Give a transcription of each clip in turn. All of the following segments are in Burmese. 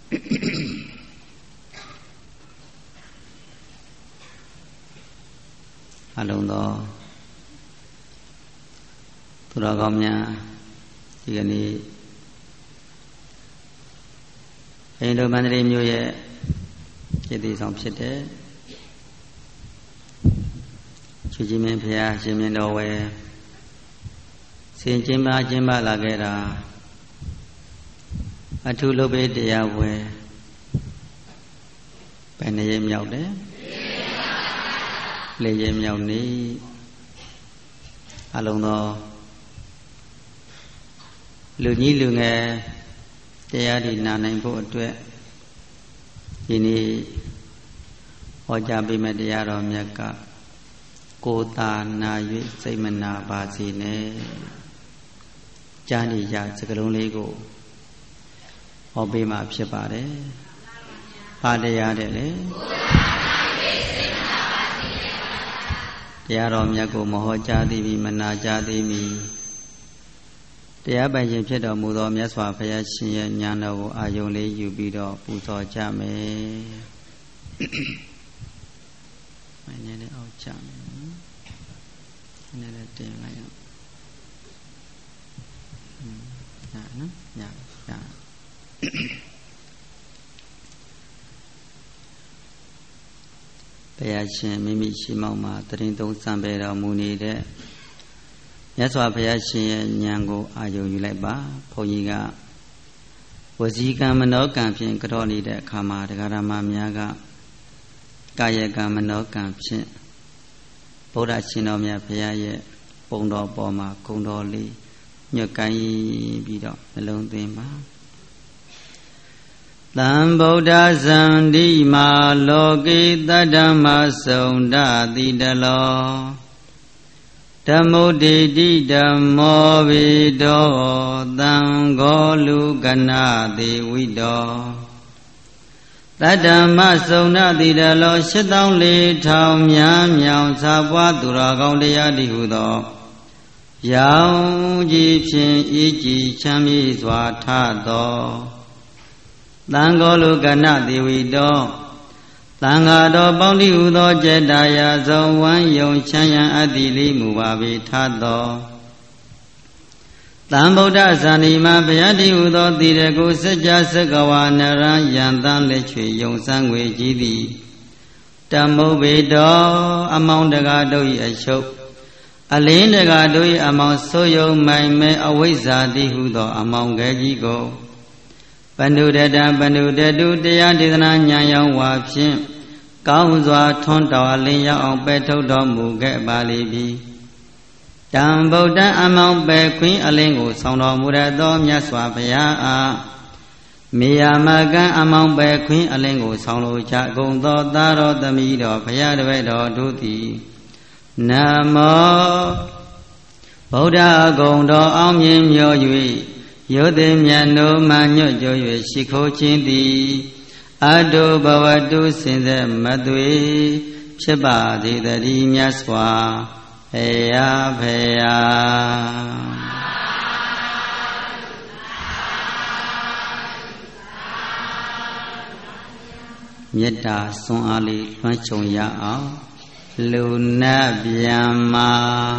အလုံးသောသူတော်ကောင်းများဒီကနေ့အင်းတို့မန္တလေးမြို့ရဲ့ပြည်သူဆောင်ဖြစ်တဲ့ချွေကြီးမင်းဖရာရှင်မြတ်တော်ဝယ်စင်ကျင်းပါလာခဲ့တာအထုလုပ်ပေးတရားဝယ်ဘယ်နှရက်မြောက်တယ်၄ရက်မြောက်နေအလုံးသောလူကြီးလူငယ်တရားဒီနာနိုင်ဖို့အတွက်ဒီနေ့ဟောကြားပေးမယ့်တရားတော်မြတ်ကကိုယ်သာနာ၍စိတ်မနာပါစေနဲ့ကြားနေကြစကားလုံးလေးကိုဟောပေးမှာဖြစ်ပါတယ်။ဘာတရားတဲ့လဲတရားတော်မြတ်ကိုမဟောကြားသေးပြီမနာကြားသေးမီတရားပိုင်ရှင်ဖြစ်တော်မူသောမြတ်စွာဘုရားရှင်ရဲ့ဉာဏ်တော်ကိုအာယုံလေးယူပြီးတော့ပူဇော်ကြမယ်။မင်းလည်းအောက်ကြမယ်။နည်းနည်းတင်လိုက်အောင်။ညာနော်။ညာ။ဘုရားရှင်မိမိရှိမောက်မှာတရင်သုံးစံပေတော်မူနေတဲ့မြတ်စွာဘုရားရှင်ရဲ့ဉာဏ်ကိုအာယုံယူလိုက်ပါဘုန်းကြီးကဝစီကံမနောကံဖြင့်ကြောနေတဲ့အခါမှာတရားဓမ္မများကကာယကံမနောကံဖြင့်ဗုဒ္ဓရှင်တော်မြတ်ဘုရားရဲ့ပုံတော်ပေါ်မှာဂုဏ်တော်လေးညွတ်ကိုင်းပြီးတော့နှလုံးသွင်းပါသံဗုဒ္ဓဇန္တိမာလောကိတတ္တမသုန္ဒတိတလောဓမ္မုဒိတိဓမ္မောဝိတောသံဃောလူကနာတိဝိတောတတ္တမသုန္ဒတိတလော84,000များမြောင်သာပွားသူတော်ကောင်းတရားတိဟုသောရောင်ကြီးဖြင့်ဤကြည်ချမ်းမြေ့စွာထသောသံဃောလူကနတိဝိတောသံဃာတော်ပေါင်းတိဟုသောចេတ္တာယဆုံးဝမ်းယုံချမ်းရန်အတ္တိလေးမူပါပေထသောသံဗုဒ္ဓဇာနိမဘုရားတိဟုသောတိရကုစัจ जा စကဝါနရံယံတန်လက်ချွေယုံစံငွေကြီးသည်တမုဗ္ဗေတောအမောင်းတကားတို့၏အချုပ်အလင်းတကားတို့၏အမောင်းဆိုးယုံမိုင်မဲအဝိဇ္ဇာတိဟုသောအမောင်းကဲကြီးကိုပန္နုတတပန္နုတတုတရားဒေသနာဉာဏ်ရောက်ဝါဖြင့်ကောင်းစွာထွန်းတော်အလင်းရောက်အောင်ပဲထုတ်တော်မူခဲ့ပါလိမ့်မည်တံဗုဒ္ဓအမောင်းပဲခွင်းအလင်းကိုဆောင်တော်မူရသောမြတ်စွာဘုရားအားမေယမကံအမောင်းပဲခွင်းအလင်းကိုဆောင်လိုကြကုန်သောသားတော်သမီးတော်ဘုရားတပည့်တော်တို့သည်နမောဗုဒ္ဓဂုဏ်တော်အောင်မြင်မြော်၍ယောသိမြတ်တို့မှညွတ်ကြ၍ရှိခိုးခြင်းသည်အတုဘဝတုစင်သက်မသွေဖြစ်ပါသည်တည်းမြတ်စွာဘုရားဖေယမေတ္တာစွမ်းအားလေးလွှမ်းခြုံရအောင်လူနတ်ဗျမ္မာ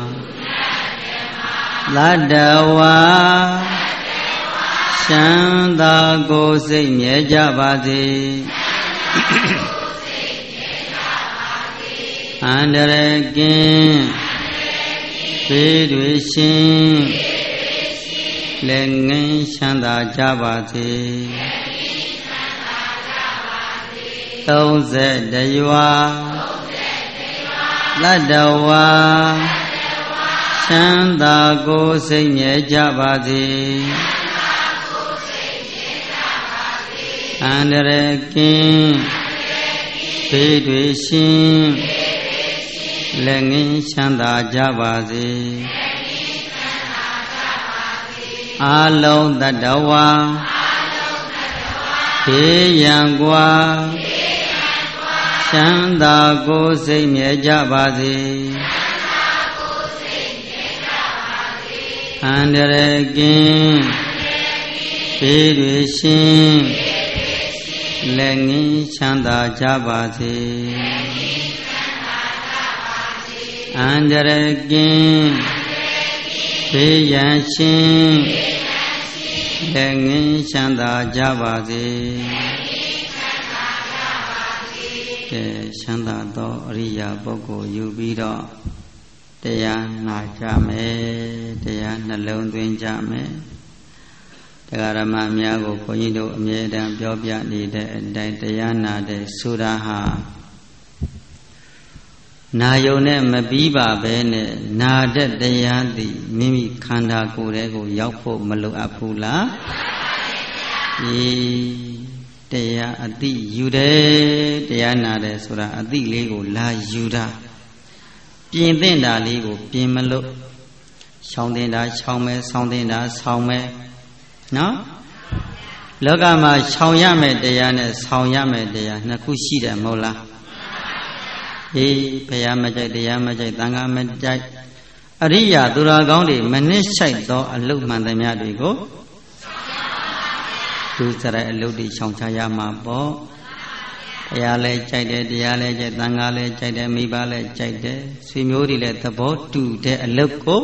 လတ္တဝါချမ်းသာကိုယ်စိတ်မြဲကြပါစေအန္တရာယ်ကင်းဘေးတွေရှင်လက်ငင်းချမ်းသာကြပါစေ30ရွာလတ္တဝါချမ်းသာကိုယ်စိတ်မြဲကြပါစေအန္တရာယ်ကင်းဘေးတွေရှင်လက်ငင်းချမ်းသာကြပါစေအာလုံးတတဝါဘေးရန်ကွာချမ်းသာကိုယ်စိတ်မြဲကြပါစေအန္တရာယ်ကင်းဘေးတွေရှင်လက်ငင်းချမ်းသာကြပါစေအန္တရာယ်ကင်းဘေးရန်ရှင်းလက်ငင်းချမ်းသာကြပါစေကဲချမ်းသာသောအရိယာပုဂ္ဂိုလ်ယူပြီးတော့တရားနာကြမယ်တရားနှလုံးသွင်းကြမယ်တရားဓမ္မများကိုဘုန်းကြီးတို့အမြဲတမ်းပြောပြနေတဲ့အတိုင်းတရားနာတဲ့ဆိုတာဟာနာယုံနဲ့မပြီးပါပဲနဲ့နာတဲ့တရားသည်မိမိခန္ဓာကိုယ်ထဲကိုရောက်ဖို့မလိုအပ်ဘူးလားတရားအတိယူတယ်တရားနာတယ်ဆိုတာအတိလေးကိုလာယူတာပြင်သင့်တာလေးကိုပြင်မလို့ရှောင်တင်တာရှောင်မယ်ဆောင်းတင်တာဆောင်းမယ်နော်လောကမှာရှောင်ရမယ်တရားနဲ့ဆောင်ရမယ်တရားနှစ်ခုရှိတယ်မဟုတ်လားဘုရားမကြိုက်တရားမကြိုက်သံဃာမကြိုက်အရိယာသူတော်ကောင်းတွေမနစ်ဆိုင်သောအလုတ်မှန်သမျှတွေကိုသူစရိုက်အလုတ်တွေရှောင်ချရမှာပေါ့ဘုရားလည်းကြိုက်တယ်တရားလည်းကြိုက်သံဃာလည်းကြိုက်တယ်မိဘလည်းကြိုက်တယ်ဆွေမျိုးတွေလည်းသဘောတူတဲ့အလုတ်ကို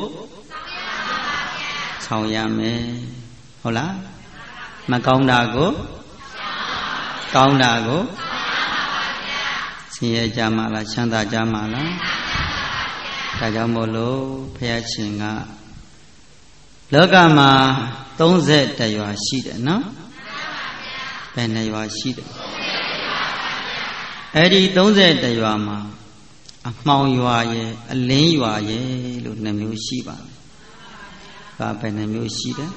ဆောင်ရမယ်ဟုတ်လားမကောင်းတာကိုကောင်းတာကိုဆင်းရဲကြမှာလားချမ်းသာကြမှာလားဒါကြောင့်မို့လို့ဘုရားရှင်ကလောကမှာ31ရွာရှိတယ်နော်ဘယ်နှရွာရှိတယ်အဲ့ဒီ31ရွာမှာအမှောင်ရွာရဲ့အလင်းရွာရဲ့လို့2မျိုးရှိပါတယ်။ဒါဘယ်နှမျိုးရှိတယ်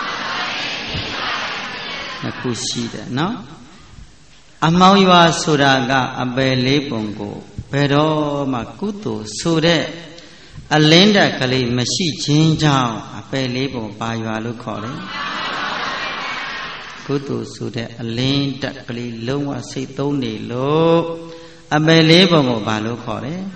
2ခုရှိတယ်နော်အမှောင်ရွာဆိုတာကအပယ်လေးပုံကိုဘယ်တော့မှကုသိုလ်ဆိုတဲ့အလင်းတက်ကလေးမရှိခြင်းကြောင့်အပယ်လေးပုံပါရွာလို့ခေါ်တယ်ကုသိုလ်ဆိုတဲ့အလင်းတက်ကလေးလုံးဝစိတ်သုံးနေလို့အပယ်လေးပုံကိုဘာလို့ခေါ်တယ်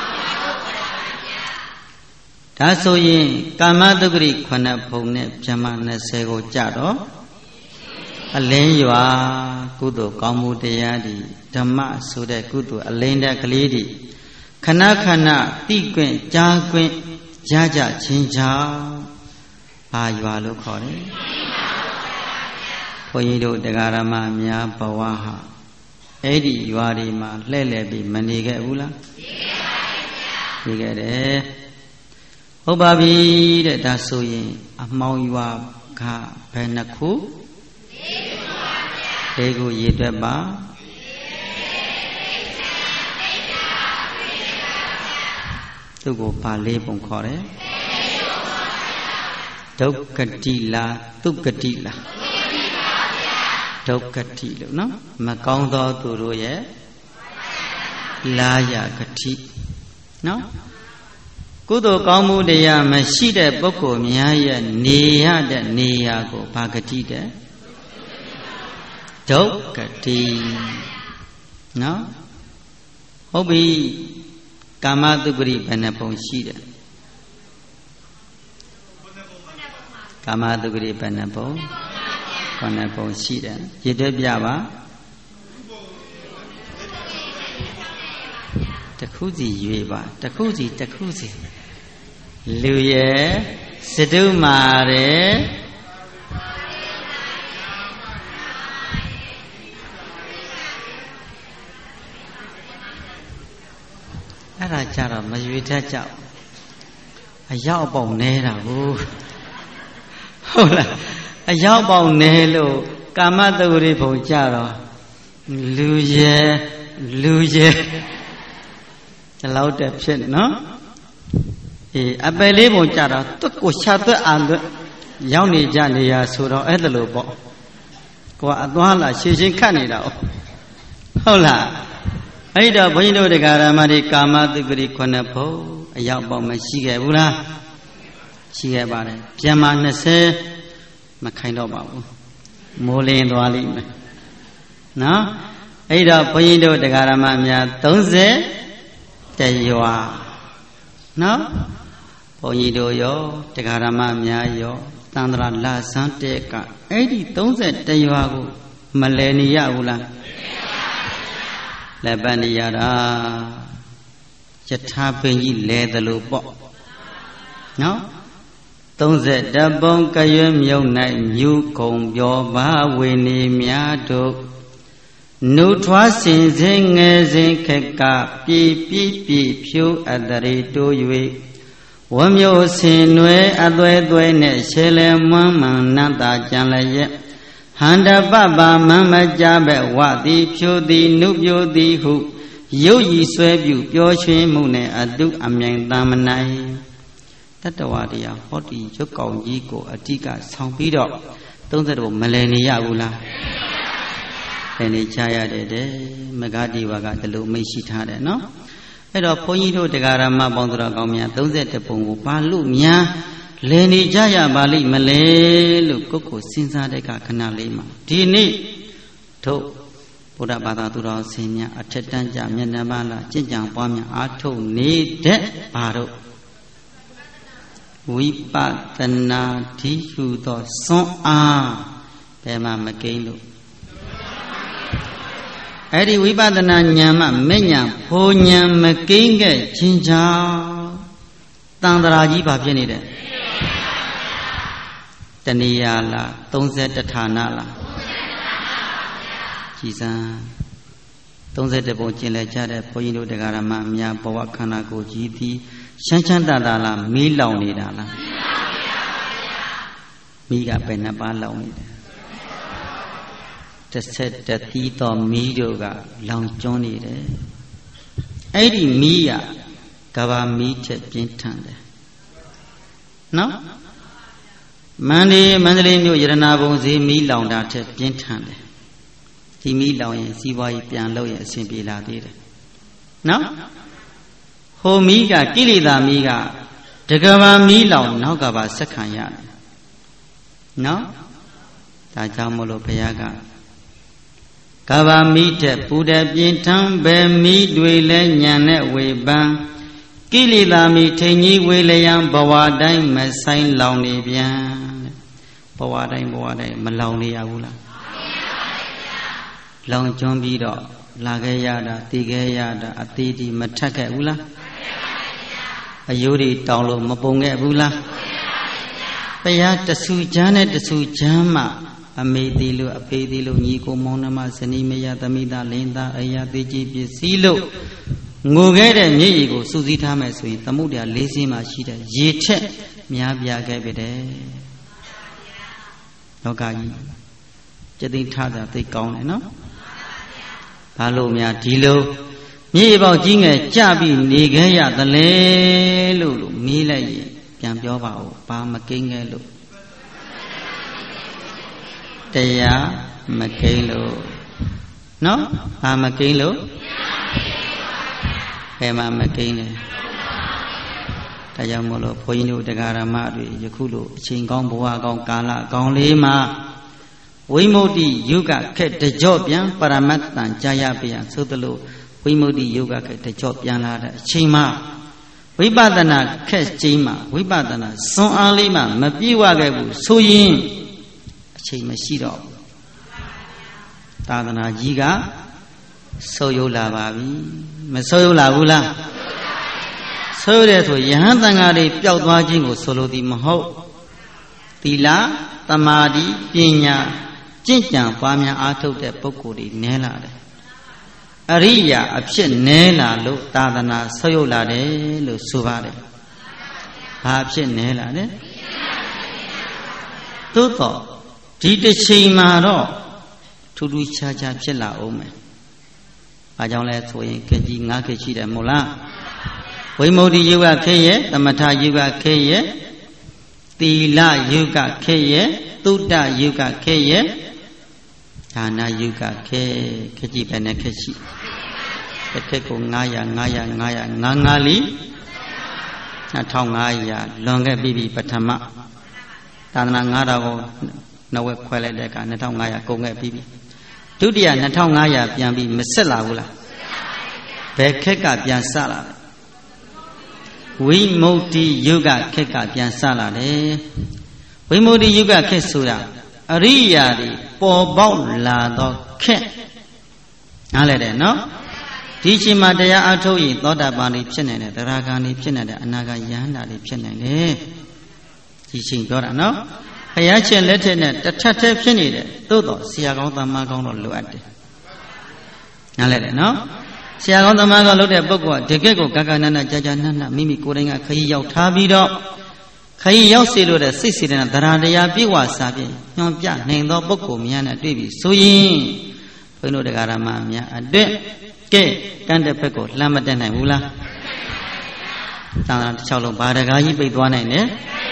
ဒါဆိုရင်ကာမတုဂ္ဂိ9ဘုံနဲ့ဗြဟ္မ20ကိုကြတော့အလင်းရွာကုသိုလ်ကောင်းမှုတရားဒီဓမ္မဆိုတဲ့ကုသိုလ်အလင်းတက်ကလေးဒီခဏခဏသိခွင့်ကြားခွင့်ရကြခြင်းကြောင့်ဘာရွာလို့ခေါ်တယ်ဘုန်းကြီးတို့တရားဓမ္မများဘဝဟာအဲ့ဒီရွာဒီမှာလှည့်လည်ပြီးမနေခဲ့ဘူးလားနေခဲ့တယ်ဟုတ်ပါပြီတဲ့ဒါဆိုရင်အမှောင်ရွာကဘယ်နှခု၄ခုရေတွက်ပါသူ့ကိုပါလေးပုံခေါ်တယ်ဒုက္ခတိလားဒုက္ခတိလားဒုက္ခတိလို့နော်မကောင်းသောသူတို့ရဲ့လာယဂတိနော်ကုသိုလ်ကောင်းမှုတရားမရှိတဲ့ပုဂ္ဂိုလ်များရဲ့နေရတဲ့နေရာကိုဘာဂတိတဲ့ဒုက္ခတိနော်ဟုတ်ပြီကာမတုဂ္ဂိဘယ်နှပုံရှိတယ်ကာမတုဂ္ဂိဘယ်နှပုံ9ပုံရှိတယ်ရည်တွက်ပြပါတစ်ခုစီရွေပါတစ်ခုစီလူရဲ့စတုမာတဲ့အဲ့ဒါကြတော့မရွေတတ်ကြအရောက်ပေါက်နေတာဘူးဟုတ်လားအရောက်ပေါက်နေလို့ကာမတုဂ္ဂိဘုံကြတော့လူရဲ့ဒီလောက်တည်းဖြစ်နော်အပယ်လေးပုံကြတော့တွတ်ကိုရှာသွက်အောင်ရောက်နေကြနေရဆိုတော့အဲ့ဒါလို့ပေါ့ကိုကအသွားလာရှည်ရှင်းခတ်နေတာဟုတ်လားအဲ့တော့ဘုန်းကြီးတို့တရားဓမ္မတွေကာမတုဂ္ဂိ9ဘုံအရောက်ပေါက်မရှိခဲ့ဘူးလားရှိခဲ့ပါတယ်ပြန်มา20မခိုင်းတော့ပါဘူးမိုးလင်းသွားလိမ့်မယ်နော်အဲ့တော့ဘုန်းကြီးတို့တရားဓမ္မများ30ရွာနော်ဘုန်းကြီးတို့ရောတရားဓမ္မများရောသန္တရာလဆန်းတဲ့ကအဲ့ဒီ31ရွာကိုမလဲနေရဘူးလားလက်ပတ်နေရတာယထာပင်ကြီးလဲသလိုပေါ့နော်30ပုံကရွတ်မြုပ်၌မြူကုံပြောပါဝေနေများတို့နုထွားစင်စဉ်ငယ်စဉ်ခက်ကပြေဖြိုးအတရေတိုး၍ဝမျိုးဆင်နွယ်အသွဲသွဲနဲ့ရှဲလဲမွမ်းမှန်နတ်တာကြံလည်းရဲ့ဟန္တပပမမကြပဲဝသည်ဖြိုးသည်နုပြိုသည်ဟုရုပ်ရည်ဆွဲပြုပြောရွှင်မှုနဲ့အတုအမြိုင်တမနိုင်တတဝတရားဟောဒီရုပ်ကောင်ကြီးကိုအတိကဆောင်ပြီးတော့30တို့မလဲနေရဘူးလားလဲနေချရတယ်တဲ့မဂ္ဂတိဝါကဒီလိုမိတ်ရှိထားတယ်နော်အဲ့တော့ဘုန်းကြီးတို့တရားဓမ္မပေါင်းတော်ကောင်းများ31ပုံကိုဘာလို့များလဲနေကြရပါလိမ့်မလဲလို့ကိုယ့်ကိုစဉ်းစားတဲ့ခဏလေးမှာဒီနေ့တို့ဘုရားဘာသာသူတော်ဆင်များအထက်တန်းကြမျက်နှာပါလာကြင်ကြံပွားများအားထုတ်နေတဲ့ဘာတို့ဝိပဿနာဓိဟုသောစွမ်းအားဘယ်မှမကိန်းလို့အဲ့ဒီဝိပဿနာဉာဏ်မှမဲ့ဉာဏ်ဖိုလ်ဉာဏ်မကိန်းခဲ့ခြင်းကြောင့်တန်ត្រာကြီးဘာဖြစ်နေတယ်တဏှာလား31ဌာနလားကြည်စမ်း31ပုံကျင်လဲကြတဲ့ဘုန်းကြီးတို့တရားဓမ္မအများဘဝခန္ဓာကိုယ်ကြီးသည်ရှမ်းချမ်းသာသာလားမီးလောင်နေတာလားမီးကဘယ်နှပါလောင်နေတယ်တစ်သီးတော်မီးတို့ကလောင်ကျွမ်းနေတယ်အဲ့ဒီမီးကကဘာမီးချက်ပြင်းထန်တယ်နော်မန္တလေးမြို့ရတနာဘုံဈေးမီးလောင်တာထက်ပြင်းထန်တယ်ဒီမီးလောင်ရင်စီးပွားရေးပြန်လုပ်ရင်အဆင်ပြေလာသေးတယ်နော်ဟိုမီးကကိလေသာမီးကတကဘာမီးလောင်နောက်ကပါဆက်ခံရတယ်နော်ဒါကြောင့်မလို့ဘုရားကကဘာမီးတဲ့ပူတဲ့ပြင်းထန်ပဲမီးတွေလဲညံနဲ့ဝေပန်းကိလေသာမီးထိန်ကြီးဝေလျံဘဝတိုင်းမဆိုင်လောင်နေပြန်ဘဝတိုင်းမလောင်နေရဘူးလားလောင်ကျွမ်းပြီးတော့လာခဲ့ရတာတည်ခဲ့ရတာအသေးဒီမထက်ခဲ့ဘူးလားအယိုးတွေတောင်လို့မပုံခဲ့ဘူးလားဘုရားတဆူချမ်းနဲ့တဆူချမ်းမှအမေသေးလို့အဖေသေးလို့ညီကိုမောင်နှမဇနီးမယားသမီးသားလင်းသားအရာသေးကြီးပစ္စည်းလို့ငိုခဲ့တဲ့မြေကြီးကိုစူးစီးထားမယ်ဆိုရင်သမုဒ္ဒရာ၄စင်းမှရှိတဲ့ရေထက်များပြားခဲ့ပြီတဲ့လောကကြီးကျသိထားတာသိကောင်းတယ်နော်ဘာလို့များဒီလိုမြေပေါက်ကြီးငယ်ကြပြီးနေခဲ့ရသလဲလို့မေးလိုက်ရင်ပြန်ပြောပါဦးဘာမကိန်းခဲ့လို့တရားမကိန်းလို့နော်ဘာမကိန်းလို့ဘယ်မှာမကိန်းလဲဒါကြောင့်မို့လို့ဘုန်းကြီးတို့တရားဓမ္မတွေယခုလိုအချိန်ကောင်းဘဝကောင်းကာလကောင်းလေးမှာဝိမု ക്തി ယုဂခက်တကြော့ပြန်ပရမတ္တန်ကြာရပြန်ဆိုသလိုဝိမု ക്തി ယုဂခက်တကြော့ပြန်လာတဲ့အချိန်မှာဝိပဿနာခက်ချိန်မှာဝိပဿနာစွမ်းအားလေးမှမပြေဝခဲ့ဘူးဆိုရင်အချိန်မရှိတော့ဘူးသာသနာကြီးကဆုပ်ယုတ်လာပါပြီမဆုပ်ယုတ်လာဘူးလားဆုပ်ရတဲ့ဆိုယဟန်တန်ဃာတွေပျောက်သွားခြင်းကိုဆိုလိုသည်မဟုတ်သီလသမာဓိပညာကျင့်ကြံပွားများအားထုတ်တဲ့ပုဂ္ဂိုလ်တွေနည်းလာတယ်အရိယာအဖြစ်နည်းလာလို့သာသနာဆုပ်ယုတ်လာတယ်လို့ဆိုပါတယ်ဘာအဖြစ်နည်းလာလဲသို့တော့ဒီတစ်ချိန်မှာတော့ထူးထူးခြားခြားဖြစ်လာအောင်မယ်ဘာကြောင့်လဲဆိုရင်ခေကြီး9ခေရှိတယ်မို့လားဝိမု ക്തി ယုဂခေရဲ့သမထယုဂခေရဲ့သီလယုဂခေရဲ့သုတ္တယုဂခေရဲ့ဒါနယုဂခေခေကြီးပဲနဲ့ခေရှိတစ်ခေကို900လီ2500လွန်ခဲ့ပြီပထမသာသနာ9000ကိုနှစ်ဝက်ခွဲလိုက်တဲ့အခါ2500ကုန်ခဲ့ပြီဒုတိယ2500ပြန်ပြီးမဆက်လာဘူးလားဘယ်ခက်ကပြန်စလာလဲဝိမု ക്തി ယုဂခက်ကပြန်စလာတယ်ဝိမု ക്തി ယုဂခက်ဆိုတာအရိယာတွေပေါ်ပေါက်လာတော့ခက်နားလဲတယ်နော်ဒီချိန်မှာတရားအထုတ်ရင်သောတာပန်တွေဖြစ်နေတယ်သရဂံတွေဖြစ်နေတယ်အနာဂါယဟန္တာတွေဖြစ်နေတယ်ဒီချိန်ပြောတာနော်ဘုရားရှင်လက်ထက်နဲ့တစ်ထပ်တည်းဖြစ်နေတယ်သို့တော့ဆရာကောင်းသမကောင်းတော့လိုအပ်တယ်နားလဲတယ်နော်ဆရာကောင်းသမကောင်းလုပ်တဲ့ပုဂ္ဂိုလ်ကတကယ့်ကိုကကနနကြာကြာနနမိမိကိုယ်တိုင်ကခရီးရောက်ထားပြီးတော့ခရီးရောက်စေလို့တဲ့စိတ်စေတနာသရတရားပြည့်ဝစာပြည့်ညွှန်ပြနိုင်သောပုဂ္ဂိုလ်များနဲ့တွေ့ပြီးဆိုရင်ဘုန်းတို့တရားဓမ္မများအတွက်ကဲတန်းတဲ့ဘက်ကိုလှမ်းမတက်နိုင်ဘူးလားသံဃာတစ်ချောင်းလုံးဘာတကားကြီးပိတ်သွားနိုင်တယ်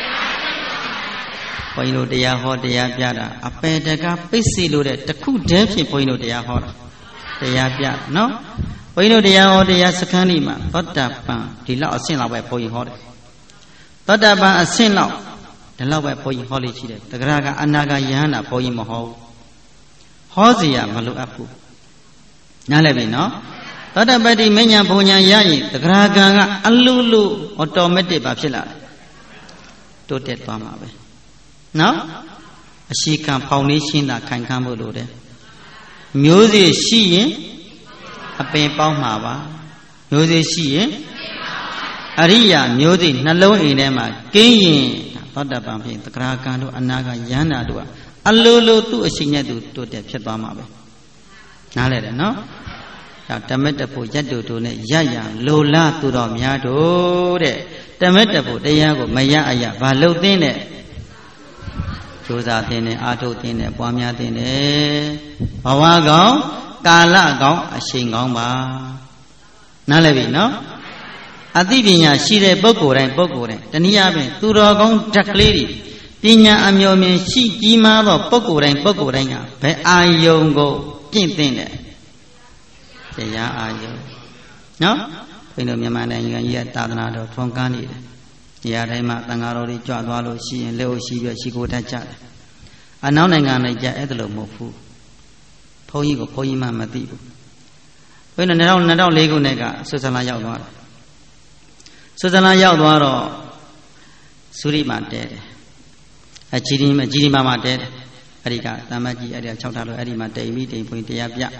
ဘုန်းကြီးတို့တရားဟောတရားပြတာအပယ်တကားပိတ်စီလို့တဲ့တခုတည်းဖြင့်ဘုန်းကြီးတို့တရားဟောတာတရားပြနော်ဘုန်းကြီးတို့တရားဟောတရားစခန်းကြီးမှာသောတာပန်ဒီလောက်အဆင့်လောက်ပဲဘုန်းကြီးဟောတယ်သောတာပန်အဆင့်လောက်ဒီလောက်ပဲဘုန်းကြီးဟောလို့ရှိတယ်တဂရကအနာဂါယဟန္တာဘုန်းကြီးမဟောဘူးဟောစီရမလိုအပ်ဘူးနားလည်ပြီနော်သောတာပတ္တိမဉ္ဇဉ်ဘုံညာရရင်တဂရကံကအလူလူအော်တိုမက်တစ်ပါဖြစ်လာတယ်တိုးတက်သွားမှာပဲနော်အရှိကံဖောင်ဒေးရှင်းတာခိုင်ခန့်ဖို့လိုတယ်မျိုးစေ့ရှိရင်အပင်ပေါက်မှာပါမျိုးစေ့ရှိရင်အရိယာမျိုးစေ့နှလုံးအိမ်ထဲမှာကင်းရင်သောတာပန်ဖြစ်တဂရကံတို့အနာဂါယန္တာတို့ကအလိုလိုသူ့အရှိနဲ့သူတိုးတက်ဖြစ်သွားမှာပဲနားလဲတယ်နော်ဓမ္မတဖို့ရက်တူတူနဲ့ရရလိုလားသူတော်များတို့တဲ့ဓမ္မတဖို့တရားကိုမရအရဘာလို့သိတဲ့ကြိုးစားသိတဲ့အာထုတ်သိတဲ့ပွားများသိတဲ့ဘဝကောင်းကာလကောင်းအချိန်ကောင်းပါနားလည်ပြီနော်အသိပညာရှိတဲ့ပုဂ္ဂိုလ်တိုင်းတနည်းအားဖြင့်သူတော်ကောင်းဓာတ်ကလေးတွေပညာအမျိုးမျိုးရှိကြီးမားသောပုဂ္ဂိုလ်တိုင်းကဘယ်အာယုံကိုပြင့်သိတဲ့တရားအာယုံနော်ဘုန်းတော်မြန်မာနိုင်ငံကြီးကသာသနာတော်ထွန်းကားနေတယ်နေရာတိုင်းမှာသံဃာတော်တွေကြွသွားလို့ရှိရင်လက်ကိုရှိပြီးရှိကိုတတ်ကြတယ်အနောက်နိုင်ငံတွေကြအဲ့ဒါလို့မဟုတ်ဘူးဘုန်းကြီးကိုဘုန်းကြီးမှမသိဘူးဘုန်းတော်2004ခုနှစ်ကဆွစ်ဇာလန်ရောက်သွားတယ်ဆွစ်ဇာလန်ရောက်သွားတော့စူရိမှာတဲတယ်အကြီးဒီမှာတဲတယ်အဲ့ဒီကတမ္မကြီးအဲ့ဒီ6ထားလို့အဲ့ဒီမှာတိမ်ပြီးဘုန်းကြီးတရားပြ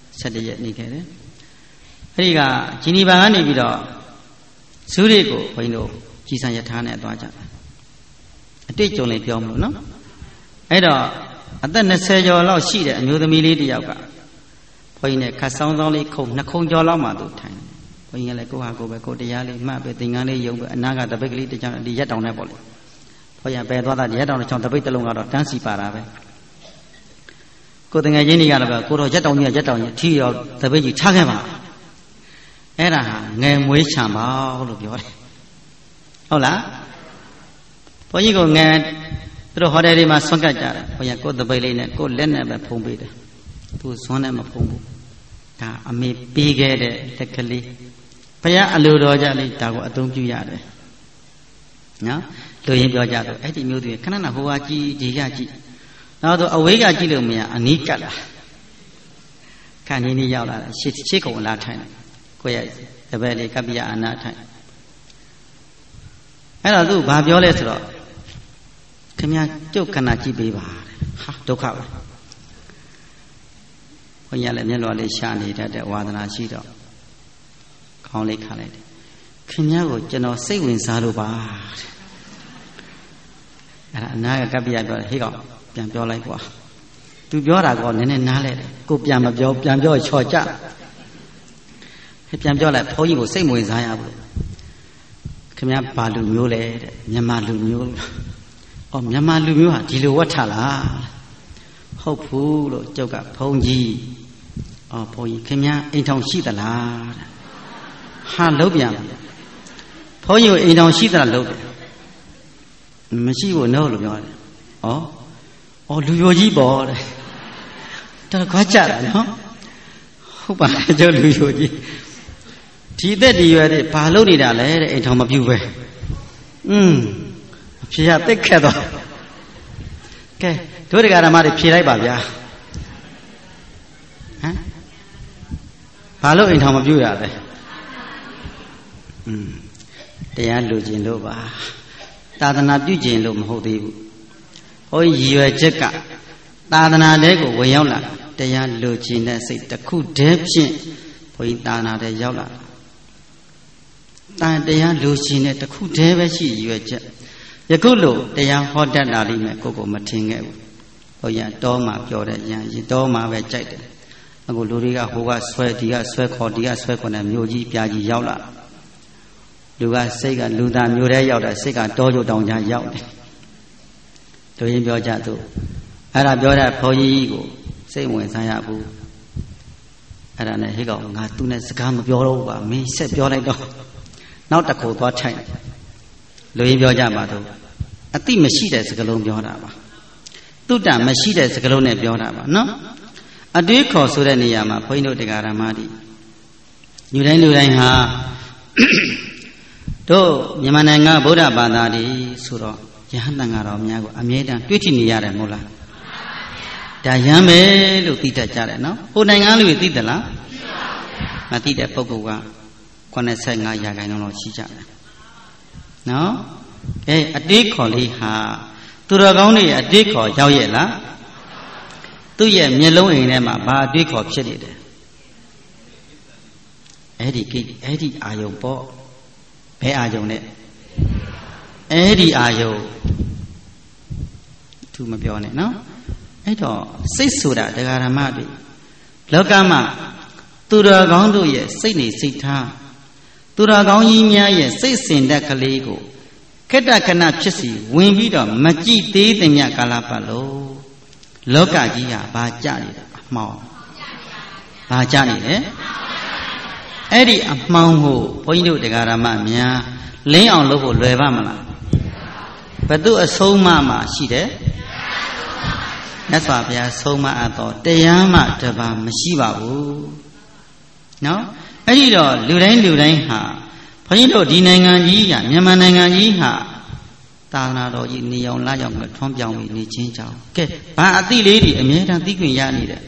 7ရက်နေခဲ့တယ်အဲ့ဒီကဂျီနီဗာကနေပြီးတော့ဇူးတွေကိုဘုန်းကြီးတို့ကြီးစံရထားနဲ့သွားကြတယ်အတိတ်ကြုံလေးပြောမလို့နော်အဲ့တော့အသက်20ကျော်လောက်ရှိတဲ့အမျိုးသမီးလေးတစ်ယောက်ကဘုန်းကြီးနဲ့ခတ်ဆောင်းလေးခုံ2ခုံကျော်လောက်မှသူထိုင်ဘုန်းကြီးကလည်းကိုဟာကိုပဲကိုတရားလေးမှတ်ပဲသင်္ကန်းလေးယုံပဲအနာကတပိတ်ကလေးတစ်ချောင်းဒီရက်တောင်နဲ့ပေါ့လေဘုရားပဲသွားတာရက်တောင်တစ်ချောင်းတပိတ်တစ်လုံးကတော့တန်းစီပါတာပဲကိုယ်တငယ်ချင်းတွေကလည်းကိုတော့ရက်တောင်ကြီးထီရောတပိတ်ကြီးထားခဲ့ပါအဲ့ဒါဟာငယ်မွေးချံပါလို့ပြောတယ်ဟုတ်လားဘုန်းကြီးကငယ်သူတို့ဟိုတယ်တွေမှာဆွန့်ကတ်ကြတယ်ဘုရားကိုယ်တပိတ်လေးနဲ့ကိုယ်လက်နဲ့ပဲဖုံးပေးတယ်သူဇွန်းနဲ့မဖုံးဘူးဒါအမေပေးခဲ့တဲ့လက်ကလေးဘုရားအလိုတော်ကြလေးဒါကိုအသုံးပြုရတယ်နော်လူရင်းပြောကြတော့အဲ့ဒီမျိုးတွေခဏခဏဟိုဟာကြည့်ဒီကကြည့်နောက်တော့အဝေးကကြည့်လို့မရအနီးကပ်လာခဏနေရောက်လာတယ်ရှေ့ကုံလာထိုင်တယ်ကိုယ့်ရဲ့တပည့်လေးကပ္ပိယအနာထိုင်အဲ့တော့သူဘာပြောလဲဆိုတော့ခင်ဗျာကျုပ်ခဏကြည့်ပေးပါဟာဒုက္ခပဲဘုရားလည်းမျက်လွှာလေးရှာနေတတ်တဲ့ဝါဒနာရှိတော့ခေါင်းလေးခါလိုက်တယ်ခင်ဗျာကိုကျွန်တော်စိတ်ဝင်စားလို့ပါအဲ့ဒါအနာကကပ္ပိယပြောတယ်ဟေ့ကောင်ပြန်ပြောလိုက်ကွာသူပြောတာကောနည်းနည်းနားလဲတယ်ကိုပြန်မပြောပြန်ပြောချော်ကြပြန်ပြောလိုက်ဘုန်းကြီးကိုစိတ်မဝင်စားရဘူးခင်ဗျာဘာလူမျိုးလဲတဲ့မြန်မာလူမျိုးဩမြန်မာလူမျိုးဟာဒီလိုဝတ်ထားလားဟုတ်ဘူးလို့ကျုပ်ကဘုန်းကြီးဩဘုန်းကြီးခင်ဗျာအိမ်ထောင်ရှိသလားတဲ့ဟာလုံးပြန်ဘုန်းကြီးကိုအိမ်ထောင်ရှိသလားလုံးတယ်မရှိဘူးနော်လို့ပြောတယ်ဩလူရိုကြီးပေါ့တဲ့တော်ခွာကြတာနော်ဟုတ်ပါကျုပ်လူရိုကြီးဒီသက်ဒီရွယ်တွေဘာလုပ်နေတာလဲတဲ့အိမ်ထောင်မပြူပဲဖြေရသိခက်တော့ကဲတို့တရားဓမ္မတွေဖြေလိုက်ပါဗျာဟမ်ဘာလို့အိမ်ထောင်မပြူရလဲတရားလူကျင်လို့ပါသာသနာပြုကျင်လို့မဟုတ်သေးဘူးဘုန်းကြီးရည်ရွယ်ချက်ကသာသနာတဲ့ကိုဝင်ရောက်လာတရားလိုချင်တဲ့စိတ်တစ်ခုတည်းဖြင့်ဘုန်းကြီးသာသနာတဲ့ရောက်လာတရားလိုချင်တဲ့တစ်ခုတည်းပဲရှိရွယ်ချက်ယခုလိုတရားဟောတတ်လာလိမ့်မယ်ကိုမထင်ခဲ့ဘူးဘုရားတောမှာပြောတဲ့ရန်တောမှာပဲကြိုက်တယ်အခုလူတွေကဟိုကဆွဲဒီကဆွဲခေါ်ဒီကဆွဲခေါ်တဲ့မြို့ကြီးပြာကြီးရောက်လာလူကစိတ်ကလူသားမျိုးထဲရောက်တယ်စိတ်ကတောကျတောင်ကြားရောက်တယ်တို့ရင်ပြောကြသူအဲ့ဒါပြောတဲ့ဘုန်းကြီးကိုစိတ်ဝင်စားရဘူးအဲ့ဒါနဲ့ဟိကောင်ငါသူနဲ့စကားမပြောတော့ဘူးပါမင်းဆက်ပြောလိုက်တော့နောက်တစ်ခုသွားထိုင်လူရင်ပြောကြပါတော့အတိမရှိတဲ့စကားလုံးပြောတာပါတုတ္တမရှိတဲ့စကားလုံးနဲ့ပြောတာပါနော်အတွေးခေါ်ဆိုတဲ့နေရာမှာဘုန်းကြီးတို့တရားဓမ္မတွေလူတိုင်းဟာတို့မြန်မာနိုင်ငံဗုဒ္ဓဘာသာတွေဆိုတော့ယဟန်တန်ဃာတော်များကိုအမြဲတမ်းတွေးကြည့်နေရတယ်မဟုတ်လားဒါရမ်းပဲလို့သိတတ်ကြတယ်နော်ဟိုနိုင်ငံလူတွေသိသလားမသိတဲ့ပုဂ္ဂိုလ်က85%လောက်ရှိကြတယ်နော်အတေးခေါ်လေးဟာသူတော်ကောင်းတွေအတေးခေါ်ရောက်ရဲ့လားသူ့ရဲ့မျက်လုံးအိမ်ထဲမှာဘာအတေးခေါ်ဖြစ်နေတယ်အဲ့ဒီအာယုံပေါ့ဘယ်အာယုံနဲ့အဲ့ဒီအာယုံသူမပြောနဲ့နော်အဲ့တော့စိတ်ဆိုတာတရားဓမ္မတွေလောကမှာသူတော်ကောင်းတို့ရဲ့စိတ်နေစိတ်ထားသူတော်ကောင်းကြီးများရဲ့စိတ်စင်တက်ကလေးကိုခက်တခဏဖြစ်စီဝင်ပြီးတော့မကြည့်သေးတဲ့ညကာလပတ်လို့လောကကြီးဟာဘာကြနေလဲအမှောင်ဘာကြနေလဲအဲ့ဒီအမှောင်ကိုဘုန်းကြီးတို့တရားဓမ္မများလင်းအောင်လုပ်ဖို့လွယ်ပါမလားဘယ်သူအဆုံးမမှရှိတယ်မြတ်စွာဘုရားဆုံးမအပ်တော်တရားမှတပါမရှိပါဘူးနော်အဲ့ဒီတော့လူတိုင်းဟာဘုန်းကြီးတို့ဒီနိုင်ငံကြီးကမြန်မာနိုင်ငံကြီးဟာသာသနာတော်ကြီးနေအောင်လာရောက်ထွန်းပြောင်းပြီးနေချင်းကြောင်းကဲဘာအသိလေးတွေအမြဲတမ်းသိခွင့်ရနေတယ်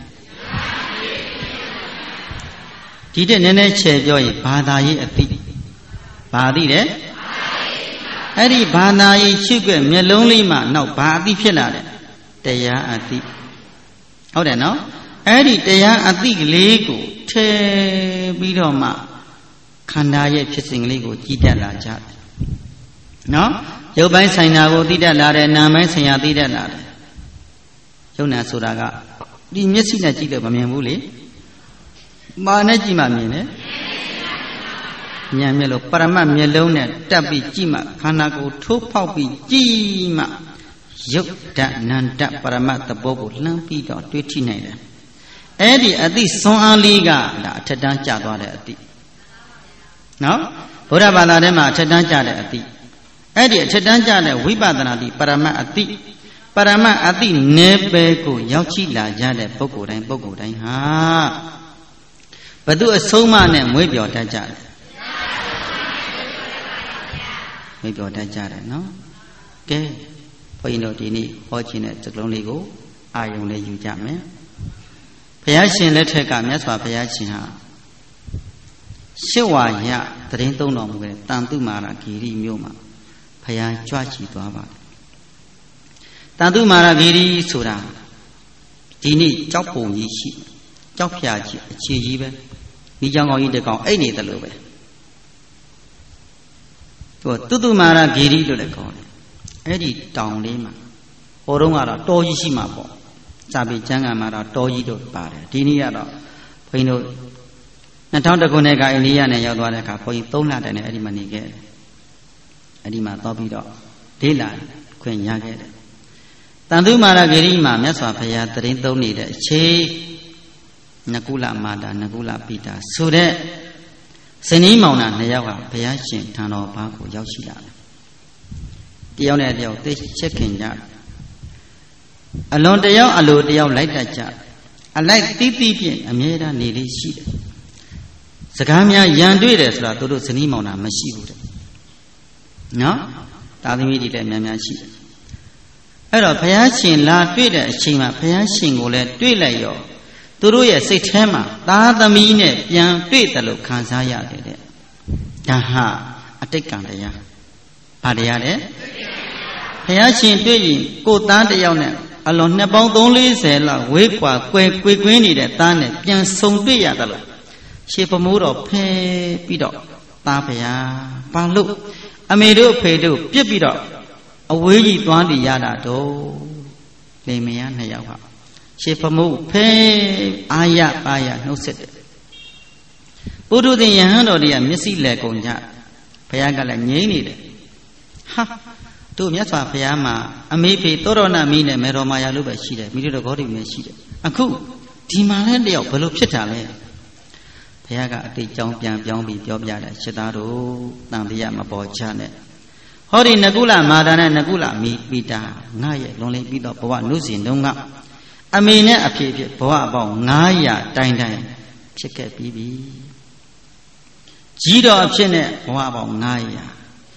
ဒီတဲ့နည်းနည်းချဲပြောရင်ဘာသာရေးအသိဘာသိတယ်အဲ့ဒီဘာသာရေးရှိခွင့်မျက်လုံးလေးမှနောက်ဘာအသိဖြစ်လာတယ်တရားအသိဟုတ်တယ်နော်အဲ့ဒီတရားအသိကလေးကိုထည့်ပြီးတော့မှခန္ဓာရဲ့ဖြစ်စဉ်ကလေးကိုကြည်တတ်လာကြတယ်နော်ရုပ်ပိုင်းဆိုင်တာကိုသိတတ်လာတယ်နာမ်ပိုင်းဆိုင်ရာသိတတ်လာတယ်ရုပ်နာဆိုတာကဒီမျက်စိနဲ့ကြည့်လို့မမြင်ဘူးလေမာနဲ့ကြည့်မှမြင်တယ်ဉာဏ်မျက်လုံးပရမတ်မျက်လုံးနဲ့တက်ပြီးကြည့်မှခန္ဓာကိုယ်ထိုးဖောက်ပြီးကြည့်မှယုတ်တနန္တပရမတ်သဘောကိုလှမ်းပြီးတော့တွေးထိနိုင်တယ်အဲ့ဒီအသိစွမ်းအားလေးကဒါအထက်တန်းကျသွားတဲ့အသိနော်ဗုဒ္ဓဘာသာထဲမှာအထက်တန်းကျတဲ့အသိအဲ့ဒီအထက်တန်းကျတဲ့ဝိပဿနာတိပရမတ်အသိပရမတ်အသိနယ်ပယ်ကိုရောက်ရှိလာကြတဲ့ပုဂ္ဂိုလ်တိုင်းဟာဘသူအဆုံးမနဲ့မွေးပြော်တတ်ကြတယ်မွေးပြော်တတ်ကြတယ်နော်ကဲဘုန်းကြီးတို့ဒီနေ့ဟောခြင်းတဲ့စကားလုံးလေးကိုအာယုံလေးယူကြမယ်ဘုရားရှင်လက်ထက်ကမြတ်စွာဘုရားရှင်ဟာရှစ်ဝါရသတင်းသုံးတော်မူတဲ့တန်တုမာရဂီရီမြို့မှာဘုရားကြွချီသွားပါတယ်တန်တုမာရဂီရီဆိုတာဒီနေ့ကြောက်ပုံကြီးရှိကြောက်ဖြာကြီးအခြေကြီးပဲဒီကြောင်ကောင်ကြီးတကောင်အဲ့နေတယ်လို့ပဲသူတုမာရဂီရီလို့လည်းခေါ်တယ်အဲ့ဒီတောင်လေးမှာဟိုတုန်းကတော့တောကြီးရှိမှာပေါ့စာပေကျမ်းဂန်မှာတော့တောကြီးတို့ပါတယ်ဒီနေ့ကတော့ဘုန်းကြီးတို့2000ခုနှစ်ကအိန္ဒိယနဲ့ရောက်သွားတဲ့အခါဘုန်းကြီး3လတိုင်နဲ့အဲ့ဒီမှာနေခဲ့တယ်အဲ့ဒီမှာသွားပြီးတော့ဒေးလာခွင့်ရခဲ့တယ်တန်တုမာရဂီရီမှာမြတ်စွာဘုရားတရင်သုံးနေတဲ့အချိန်နကုလမာတာနကုလပိတာဆိုတဲ့ဇနီးမောင်နှံ2ယောက်ကဘုရားရှင်ထံတော်ဘာကိုရောက်ရှိလာတယ်တယောက်နဲ့တယောက်သိချက်ခင်ကြအလွန်တယောက်အလိုတယောက်လိုက်တတ်ကြအလိုက်တီးတီးဖြင့်အမြဲတမ်းနေလေးရှိတယ်စကားများရန်တွေ့တယ်ဆိုတာတို့ဇနီးမောင်နှံမရှိဘူးတဲ့နော်တာသမီးတွေလည်းများများရှိတယ်အဲ့တော့ဘုရားရှင်လာတွေ့တဲ့အချိန်မှာဘုရားရှင်ကိုလည်းတွေ့လိုက်ရောသူတို့ရဲ့စိတ်ထဲမှာသားသမီးနဲ့ပြန်တွေ့တယ်လို့ခံစားရတယ်တဲ့ဒါဟာအတိတ်ကံတရားဘာတရားလဲဘုရားရှင်တွေ့ရင်ကိုသားတယောက်နဲ့ alon ne bong 3-40 လောက်ဝေးကွာကွယ်ကွင်းနေတဲ့သားနဲ့ပြန်ဆုံတွေ့ရတယ်လို့ရှေးဖမိုးတော်ဖဲပြီးတော့သားဖရာဘာလို့အမေတို့အဖေတို့ပြစ်ပြီးတော့အဝေးကြီးသွားနေရတာတော့လေမယား 2 ယောက်ကရှေးဖမိုးဖဲအာရနှုတ်ဆက်တယ်ပုထုဇဉ်ယဟန်တော်တွေကမျက်စိလဲကုန်ကြဘုရားကလည်းငြိမ့်နေတယ်ဟာတို့မြတ်စွာဘုရားမှာအမေဖေသောရဏမီးနဲ့မေတော်မာယာလို့ပဲရှိတယ်မိတို့တော်ဂေါတိလည်းရှိတယ်အခုဒီမှာလဲတယောက်ဘယ်လိုဖြစ်တာလဲဘုရားကအတိတ်ကြောင်းပြန်ပြောင်းပြီးပြောပြတယ်ရှစ်သားတို့တန်တရားမပေါ်ချနဲ့ဟောဒီနကုလမာတာနဲ့နကုလမီပိတာငါရဲ့လွန်လင်းပြီးတော့ဘဝနုစဉ်တုန်းကအမေနဲ့အဖေဖြစ်ဘဝအပေါင်း900တိုင်ဖြစ်ခဲ့ပြီးပြီကြီးတော်အဖြစ်နဲ့ဘဝပေါင်း900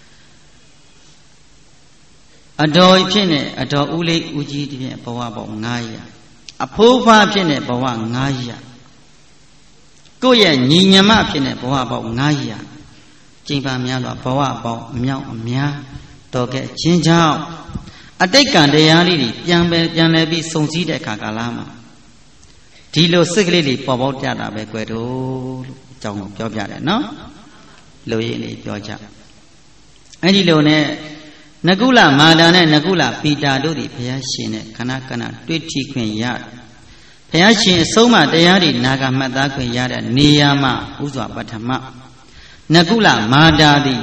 အတော်ဖြစ်နဲ့အတော်ဦးလေးဦးကြီးဖြစ်ဘဝပေါင်း900အဖိုးဖားဖြစ်နဲ့ဘဝ900ကိုယ့်ရဲ့ညီညမဖြစ်နဲ့ဘဝပေါင်း900ကျင့်ပါများတော့ဘဝပေါင်းအမြောက်အများတော်ခဲ့ခြင်းကြောင့်အတိတ်ကံတရားလေးတွေပြန်လဲပြီးစုံစည်းတဲ့အခါကာလမှာဒီလိုစိတ်ကလေးတွေပေါ်ပေါက်ကြတာပဲကွယ်တို့လို့အကြောင်းကိုပြောပြတယ်နော်လူရင်းလေးပြောကြအဲ့ဒီလိုနဲ့နကုလမာတာနဲ့နကုလပီတာတို့သည်ဘုရားရှင်နဲ့ခဏတွေ့ထိခွင့်ရဘုရားရှင်အဆုံးအမတရားတွေနာဂမှတ်သားခွင့်ရတဲ့နေရာမှာဥစွာပထမနကုလမာတာသည်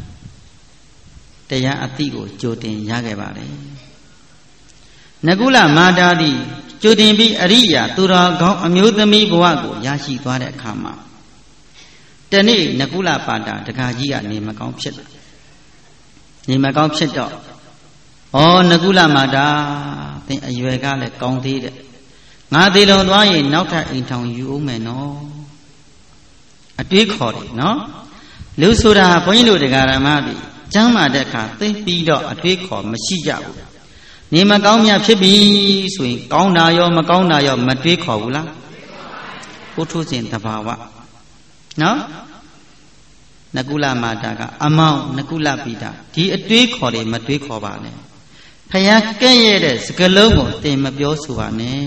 တရားအတိကိုကြိုတင်ရခဲ့ပါလေနကုလမာတာသည်ကြိုတင်ပြီးအရိယာသူတော်ကောင်းအမျိုးသမီးဘဝကိုရရှိသွားတဲ့အခါမှာတနေ့နကုလပါတာတခါကြီးကနေမကောင်းဖြစ်တယ်နေမကောင်းဖြစ်တော့ဩနကုလမာတာသင်အရွယ်ကလည်းကောင်းသေးတယ်ငါသေးလုံးသွားရင်နောက်ထပ်အိမ်ထောင်ယူအောင်မယ်နော်အတွေးခေါ်တယ်နော်လူဆိုတာဘုန်းကြီးတို့တရားဓမ္မတွေကျမ်းမာတဲ့အခါသိပြီးတော့အတွေးခေါ်မရှိကြဘူးနေမကောင်းမြဖြစ်ပြီဆိုရင်ကောင်းတာရောမကောင်းတာရောမတွေးခေါ်ဘူးလားပုထုဇဉ်တဘာဝနော်နကုလမာတာကအမောင်းနကုလပိတာဒီအတွေးခေါ်တယ်မတွေးခေါ်ပါနဲ့ဖယားကဲ့ရဲ့တဲ့စကလုံးကိုသင်မပြောဆိုပါနဲ့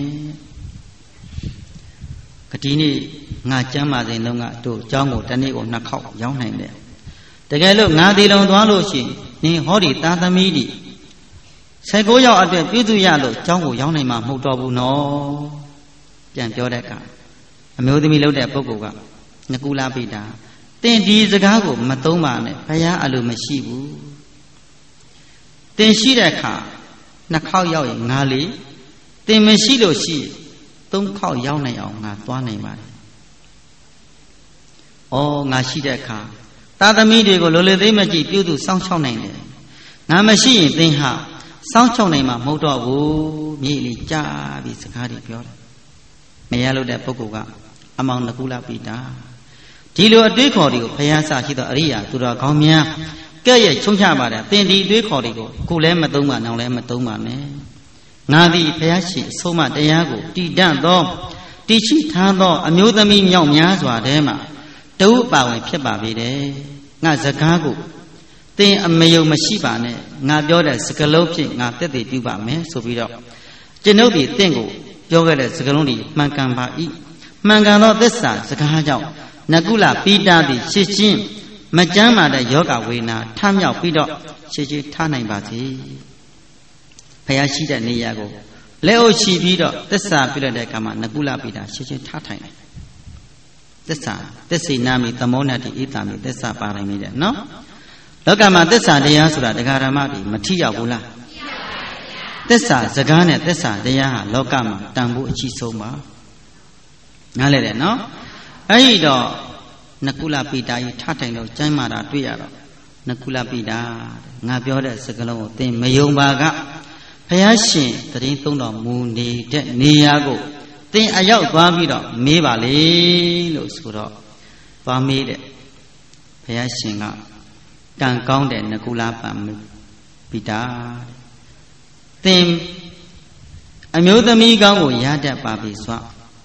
ဒီနေ့ငါကျမ်းမာစဉ်လုံးကတို့เจ้าကိုတနေ့ကို2 ခေါက်ရောက်နိုင်တယ်တကယ်လို့ငါဒီလုံသွားလို့ရှိရင်နင်ဟောဒီသားသမီးတွေ19 ယောက်အတွက်ပြုစုရလို့เจ้าကိုရောက်နိုင်မှာမဟုတ်တော့ဘူးနော်ပြန်ပြောတဲ့အခါအမျိုးသမီးလုပ်တဲ့ပုဂ္ဂိုလ်ကနကုလပိတာသင်ဒီစကားကိုမသုံးပါနဲ့ဘုရားအလိုမရှိဘူးသင်ရှိတဲ့အခါ2 ခေါက်ရောက်ရင်ငါလေသင်မရှိလို့ရှိ3 ခေါက်ရောက်နိုင်အောင်ငါသွားနိုင်ပါတယ်ဩငါရှိတဲ့အခါသားသမီးတွေကိုလိုလေသေးမကြည့်ပြုစုစောင့်ရှောက်နိုင်တယ်ငါမရှိရင်သင်ဟာစောင့်ရှောက်နိုင်မှာမဟုတ်တော့ဘူးမြေလေးကြားပြီးစကားတွေပြောတယ်မရလို့တဲ့ပုဂ္ဂိုလ်ကအမောင်နကုလပိတာဒီလိုအတွေးခေါ်တွေကိုဘုရားစာရှိသောအရိယာသူတော်ကောင်းများကဲ့ရဲ့ချုံချပါတယ်သင်ဒီအတွေးခေါ်တွေကိုကိုယ်လည်းမသုံးပါနောင်လည်းမသုံးပါနဲ့ငါသည်ဘုရားရှင်အဆုံးမတရားကိုတည်တံ့သောတည်ရှိထားသောအမျိုးသမီးမြောက်များစွာထဲမှာတဝုပါဝင်ဖြစ်ပါပေတယ်ငါစကားကိုသင်အမယုံမရှိပါနဲ့ငါပြောတဲ့စကားလုံးဖြင့်ငါတက်တည်ပြုပါမယ်ဆိုပြီးတော့ကျွန်ုပ်ဒီသင်ကိုပြောခဲ့တဲ့စကားလုံးတွေမှန်ကန်ပါ၏မှန်ကန်သောသစ္စာစကားကြောင့်နကုလပိတာသည်ရှင်းရှင်းမကြမ်းမာတဲ့ယောဂဝေဒနာထမြောက်ပြီးတော့ရှင်းရှင်းထားနိုင်ပါစေဘုရားရှိတဲ့နေရာကိုလက်အုပ်ချီပြီးတော့သစ္စာပြုလိုက်တဲ့အခါမှာနကုလပိတာရှင်းရှင်းထားထိုင်တယ်သစ္စေနာမိသမောနတိဧတာမိသစ္စာပါရမီတဲ့နော်လောကမှာသစ္စာတရားဆိုတာတရားဓမ္မတွေမထိရောက်ဘူးလားသစ္စာစကားနဲ့သစ္စာတရားဟာလောကမှာတန်ဖိုးအကြီးဆုံးပါနားလည်တယ်နော်အဲ့ဒီတော့နကုလပိတာကြီးထားထိုင်လို့ကျမ်းမာတာတွေ့ရတော့နကုလပိတာငါပြောတဲ့စကားလုံးကိုသင်မယုံပါကဘုရားရှင်တရင်သုံးတော်မူနေတဲ့နေရာကိုသင်အရောက်သွားပြီးတော့မေးပါလေလို့ဆိုတော့သွားမေးတဲ့ဘုရားရှင်ကကံကောင်းတဲ့နကုလပိတာသင်အမျိုးသမီးကောင်းကိုရတတ်ပါပြီစွာ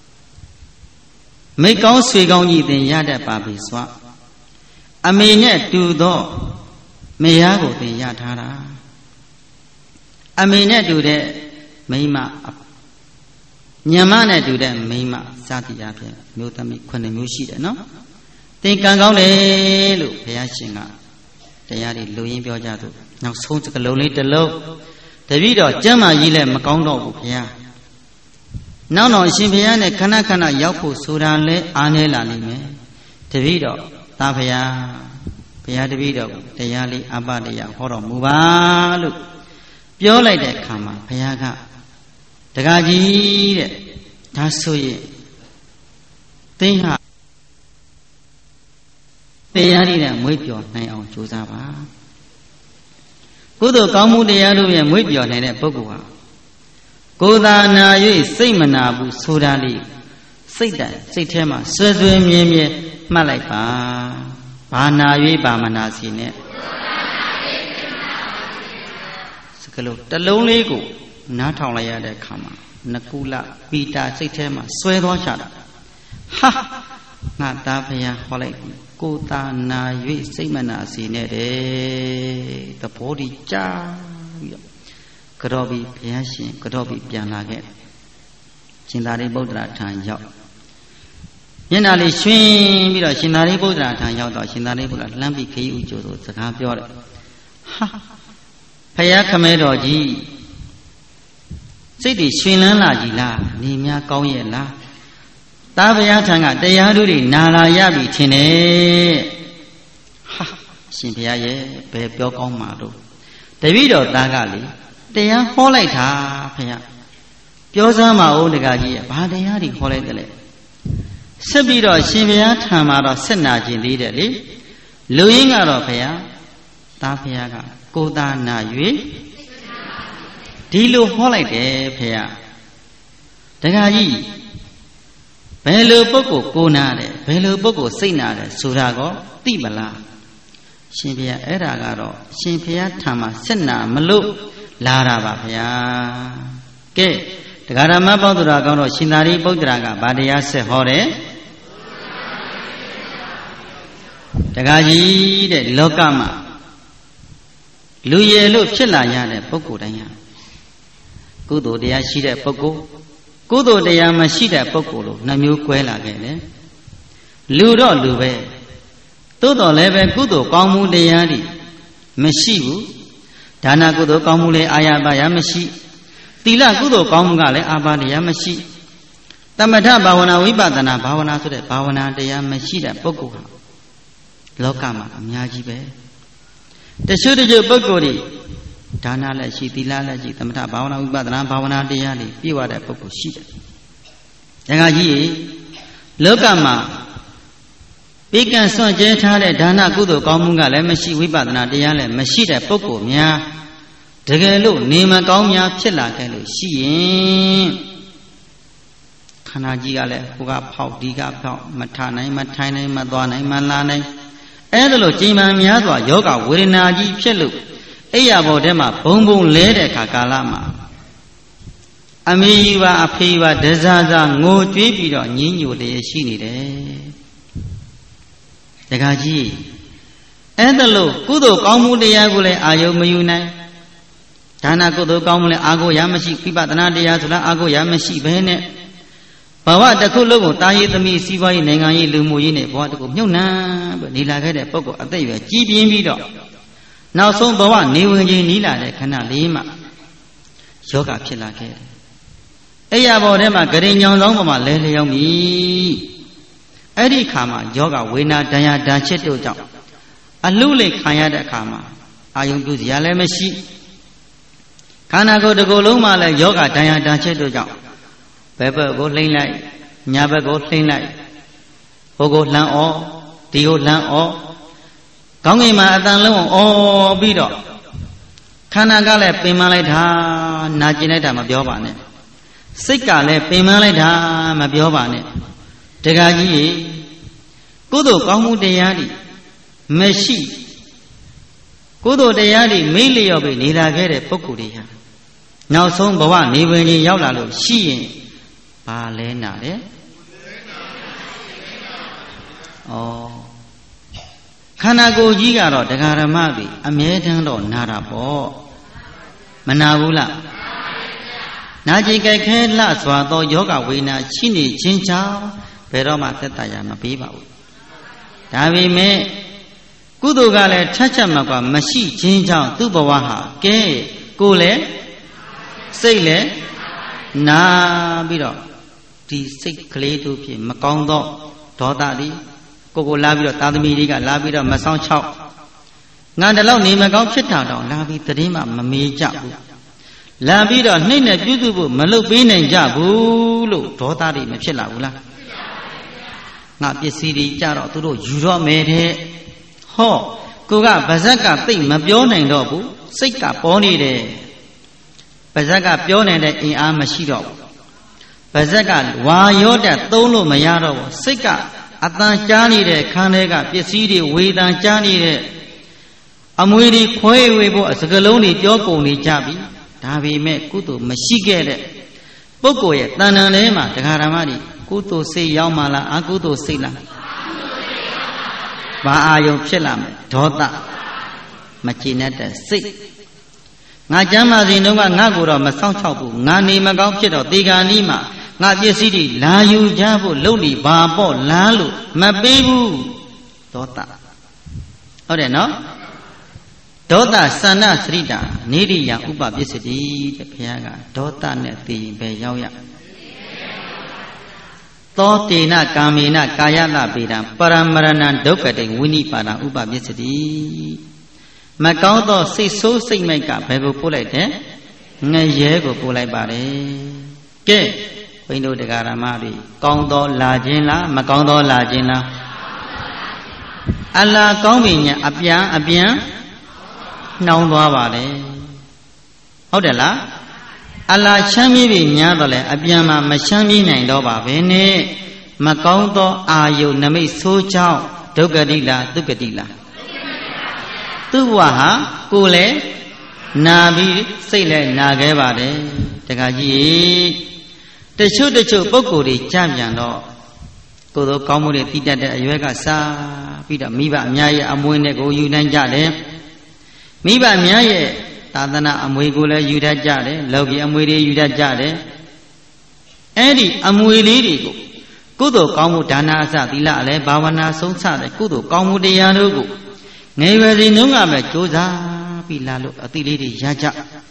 မိကောင်းဆွေကောင်းကြီးသင်ရတတ်ပါပြီစွာအမေနဲ့တူသောမယားကိုသင်ရထားတာအမေနဲ့တူတဲ့မိမညမနဲ့တူတဲ့မိမစသည်အဖြစ်မျိုးသမီး9မျိုးရှိတယ်နော်သင်ကံကောင်းတယ်လို့ဘုရားရှင်ကတရားတွေလူရင်းပြောကြသူနောက်ဆုံးစကလုံးလေးတစ်လုံးတပည့်တော်ကျမ်းမာကြီးလည်းမကောင်းတော့ဘူးဘုရားနောက်တော့အရှင်ဘုရားနဲ့ခဏခဏရောက်ဖို့ဆိုတာလဲအားနေလာလိမ့်မယ်တပည့်တော်သာဘုရားတပည့်တော်တရားလေးအပတရားဟောတော်မူပါလို့ပြောလိုက်တဲ့အခါမှာဘုရားကတကားကြီးတဲ့ဒါဆိုရင်သင်ဟာတရားတွေနဲ့မွေးပြော်နိုင်အောင်ကြိုးစားပါကုသိုလ်ကောင်းမှုတရားတို့ရဲ့မွေးပြော်နိုင်တဲ့ပုဂ္ဂိုလ်ဟာကိုယ်သာနာ၍စိတ်မနာဘူးဆိုတာလေးစိတ်ထဲမှာဆွဲဆွဲမြဲမြဲမှတ်လိုက်ပါဘာနာ၍ဘာမနာစီနဲ့စကလုံးတစ်လုံးလေးကိုနားထောင်လိုက်ရတဲ့အခါမှာနကုလပီတာစိတ်ထဲမှာဆွဲသွားချတာဟာငါသားဖယားဟောလိုက်ကိုယ်သာနာ၍စိတ်မနာစီနဲ့တဲ့သဘောတည်ကြာပြီးတော့ကြောပြီးဘုရားရှင်ကြောပြီးပြန်လာခဲ့ရှင်သာရိပုတ္တရာထံရောက်မျက်နှာလေးရွှင်ပြီးတော့ရှင်သာရိပုတ္တရာထံရောက်တော့ရှင်သာရိပုတ္တရာလှမ်းပြီးခရီးဥကျိုးဆိုစကားပြောတယ်ဟာဖယားခမဲတော်ကြီးစိတ်တွေရွှင်လန်းလာကြည်လားနေများကောင်းရဲ့လားသားဘုရားထံကတရားဓုတွေနာလာရပြီထင်တယ်ဟာရှင်ဘုရားရဲ့ဘယ်ပြောကောင်းမှာလို့တပည့်တော်သားကလေတရားဟောလိုက်တာဘုရားပြောစမ်းပါဦးတကားကြီးရဲ့ဘာတရားတွေဟောလိုက်တယ်လဲဆက်ပြီးတော့ရှင်ဘုရားထံမှာတော့ဆက်နာခြင်းသေးတယ်လေလူရင်းကတော့ဘုရားသားဘုရားကကိုယ်သာနာ၍ဒီလိုဟောလိုက်တယ်ဘုရားတကားကြီးဘယ်လိုပုဂ္ဂိုလ်ကိုနာတယ်ဘယ်လိုပုဂ္ဂိုလ်စိတ်နာတယ်ဆိုတာကောသိမလားရှင်ဘုရားအဲ့ဒါကတော့ရှင်ဘုရားထံမှာဆက်နာမလို့လာတာပါဘုရားကဲတရားဓမ္မပေါင်းသူတော်ကောင်းတော့ရှင်သာရိပုတ္တရာကဗာတရားဆက်ဟောတယ်တရားကြီးတဲ့လောကမှာလူရည်လို့ဖြစ်လာရတဲ့ပုဂ္ဂိုလ်တိုင်းဟာကုသိုလ်တရားရှိတဲ့ပုဂ္ဂိုလ်ကုသိုလ်တရားမရှိတဲ့ပုဂ္ဂိုလ်လို့နှမျိုးကွဲလာခဲ့တယ်လူတော့လူပဲသို့တော်လည်းပဲကုသိုလ်ကောင်းမှုတရားတွေမရှိဘူးဒါနကုသိုလ်ကောင်းမှုလည်းအာရပါရမရှိသီလကုသိုလ်ကောင်းမှုကလည်းအာပါတရားမရှိသမထဘာဝနာဝိပဿနာဘာဝနာဆိုတဲ့ဘာဝနာတရားမရှိတဲ့ပုဂ္ဂိုလ်ဟာလောကမှာအများကြီးပဲတချို့ပုဂ္ဂိုလ်တွေဒါနလည်းရှိသီလလည်းရှိသမထဘာဝနာဝိပဿနာဘာဝနာတရားတွေပြည့်ဝတဲ့ပုဂ္ဂိုလ်ရှိတယ်။ဒါကကြီးလောကမှာပိကံစွန့်ကြဲထားတဲ့ဒါနကုသိုလ်ကောင်းမှုကလည်းမရှိဝိပဿနာတရားလည်းမရှိတဲ့ပုဂ္ဂိုလ်များတကယ်လို့နေမကောင်းများဖြစ်လာခဲ့လို့ရှိရင်ခန္ဓာကြီးကလည်းဟိုကဖောက်ဒီကဖောက်မထနိုင်မထိုင်နိုင်မသွားနိုင်မလာနိုင်အဲ့ဒါလို့ချိန်မှန်များစွာယောဂဝေဒနာကြီးဖြစ်လို့အိယာဘောထဲမှာဘုံဘုံလဲတဲ့အခါကာလမှာအမေကြီးပါအဖေပါဒဇာဇာငိုကြွေးပြီးတော့ညင်းညိုလျက်ရှိနေတယ်တခါကြီးအဲ့ဒါလို့ကုသိုလ်ကောင်းမှုတရားကိုလည်းအာယုံမယူနိုင်ဒါနကုသိုလ်ကောင်းမှုလည်းအာကိုရမရှိဝိပဿနာတရားဆိုတာအာကိုရမရှိဘဲနဲ့ဘဝတစ်ခုလုံးကိုတာရေးသမီးစီးပွားရေးနိုင်ငံရေးလူမှုရေးနဲ့ဘဝတစ်ခုမြုပ်နှံပြီးနေလာခဲ့တဲ့ပုဂ္ဂိုလ်အသက်အရွယ်ကြီးပြင်းပြီးတော့နောက်ဆုံးဘဝနေဝင်ကြီးနီးလာတဲ့ခဏလေးမှယောဂဖြစ်လာခဲ့တယ်။အဲ့ရဘောထဲမှာဂရိညောင်ဆောင်ပေါ်မှာလဲလျောင်းပြီ။အဲ့ဒီခါမှာယောဂဝေနာဒဏ်ရာဒဏ်ချစ်တို့ကြောင့်အလှလိခံရတဲ့အခါမှာအာယုံပြုစရာလည်းမရှိခန္ဓာကိုယ်တစ်ကိုယ်လုံးမှာလည်းယောဂဒဏ်ရာဒဏ်ချစ်တို့ကြောင့်ဘယ်ဘက်ကိုလှိမ့်လိုက်ညာဘက်ကိုလှိမ့်လိုက်ဟိုကိုလှမ်းအော်ဒီကိုလှမ်းအော်ကောင်းကင်မှာအတန်လုံးအော်ပြီးတော့ခန္ဓာကလည်းပင်မလိုက်တာနာကျင်လိုက်တာမပြောပါနဲ့စိတ်ကလည်းပင်မလိုက်တာမပြောပါနဲ့တခါကြီးကုသိုလ်ကောင်းမှုတရားတွေမရှိကုသိုလ်တရားတွေမေ့လျော့ပြီးနေလာခဲ့တဲ့ပုဂ္ဂိုလ်တွေဟာနောက်ဆုံးဘဝနေဝင်ကြီးရောက်လာလို့ရှိရင်ဘာလဲနာလဲဩခန္ဓာကိုယ်ကြီးကတော့တရားဓမ္မတွေအမြဲတမ်းတော့နာတာပေါ့မနာဘူးလားနာကျင်ကြိုက်ခဲလှစွာသောယောဂဝေဒနာရှိနေခြင်းကြောင့်ဘယ်တော့မှသက်သာရာမပေးပါဘူးဒါပေမဲ့ကုသိုလ်ကလည်းထက်ချက်မှကွာမရှိခြင်းကြောင့်သူ့ဘဝဟာကဲကိုယ်လည်းစိတ်လည်းနာပြီးတော့ဒီစိတ်ကလေးတို့ဖြင့်မကောင်းသောဒေါသတွေကိုလာပြီးတော့သာသမီတွေကလာပြီးတော့မဆောင်ချောက်ငါတလောက်နေမကောင်းဖြစ်တာတော့လာပြီးတည်င်းမှမမေးကြဘူးလာပြီးတော့နှိမ့်နဲ့ပြုစုဖို့မလုပ်ပေးနိုင်ကြဘူးလို့ဒေါသတွေမဖြစ်လာဘူးလားငါပစ္စည်းတွေကြတော့သူတို့ယူတော့မယ်တဲ့ဟောကိုကဗဇက်ကသိမပြောနိုင်တော့ဘူးစိတ်ကပေါ်နေတယ်ဗဇက်ကပြောနိုင်တဲ့အင်အားမရှိတော့ဘူးဗဇက်ကဝါရောတက်သုံးလို့မရတော့ဘူးစိတ်ကအတန်ကြားနေတဲ့ခန်းထဲကပစ္စည်းတွေဝေတန်ကြားနေတဲ့အမွေတွေခွဲဝေဖို့စကလုံးတွေပြောကုန်နေကြပြီဒါပေမဲ့ကုသိုလ်မရှိခဲ့တဲ့ပုဂ္ဂိုလ်ရဲ့တဏ္ဍာထဲမှာတရားဓမ္မတွေကုသိုလ်စိတ်ရောက်မှလားအကုသိုလ်စိတ်လားဘာအာယုံဖြစ်လာမလဲဒေါသမကျေနပ်တဲ့စိတ်ငါကျမ်းမာစဉ်တုန်းကငါ့ကိုတော့မဆောင်ချောက်ဘူးငါနေမကောင်းဖြစ်တော့ဒီကနေ့မှငါပစ္စည်းတွေလာယူကြဖို့လုပ်နေပါပေါ့လားလို့မပေးဘူးဒေါသဟုတ်တယ်နော်ဒေါသစန္ဒစရိတာနေရိယဥပပစ္စတိတဲ့ဘုရားကဒေါသနဲ့သိရင်ပဲရောက်ရသောတေနကာမေနကာယတပေတံပရမရဏံဒုက္ခတိဝိနိပါဒဥပပစ္စတိမကောင်းသောစိတ်ဆိုးစိတ်မိုက်ကဘယ်ကိုပို့လိုက်တယ်ငရဲကိုပို့လိုက်ပါတယ်ကဲဘိန်းတို့တရားဓမ္မတွေကောင်းသောလာခြင်းလားမကောင်းသောလာခြင်းလားအလားကောင်းပြီညာအပြန်နှောင်းသွားပါလေဟုတ်တယ်လားအလားချမ်းမြေ့ပြီညာတော့လေအပြန်မှာမချမ်းမြေ့နိုင်တော့ပါပဲနဲ့မကောင်းသောအာယုနမိတ်ဆိုးကြောင့်ဒုက္ခတိလားဒုက္ခတိလားသူ့ဘဝဟာကိုယ်လည်းနာပြီးစိတ်လည်းနာခဲ့ပါတယ်တခါကြီးတချို့ပုဂ္ဂိုလ်တွေကြပြန်တော့ကိုယ်တို့ကောင်းမှုတွေတည်တတ်တဲ့အရွယ်ကစားပြီးတော့မိဘအများရဲ့အမွေနဲ့ကိုယူနိုင်ကြတယ်မိဘများရဲ့သာသနာအမွေကိုလည်းယူတတ်ကြတယ်လောကီအမွေတွေယူတတ်ကြတယ်အဲ့ဒီအမွေလေးတွေကိုကုသိုလ်ကောင်းမှုဒါနအစသီလအလည်းဘာဝနာဆုံးစတဲ့ကုသိုလ်ကောင်းမှုတရားတို့ကိုငယ်ရွယ်စဉ်တုန်းကပဲကြိုးစားပြီးလာလို့အတိလေးတွေရကြ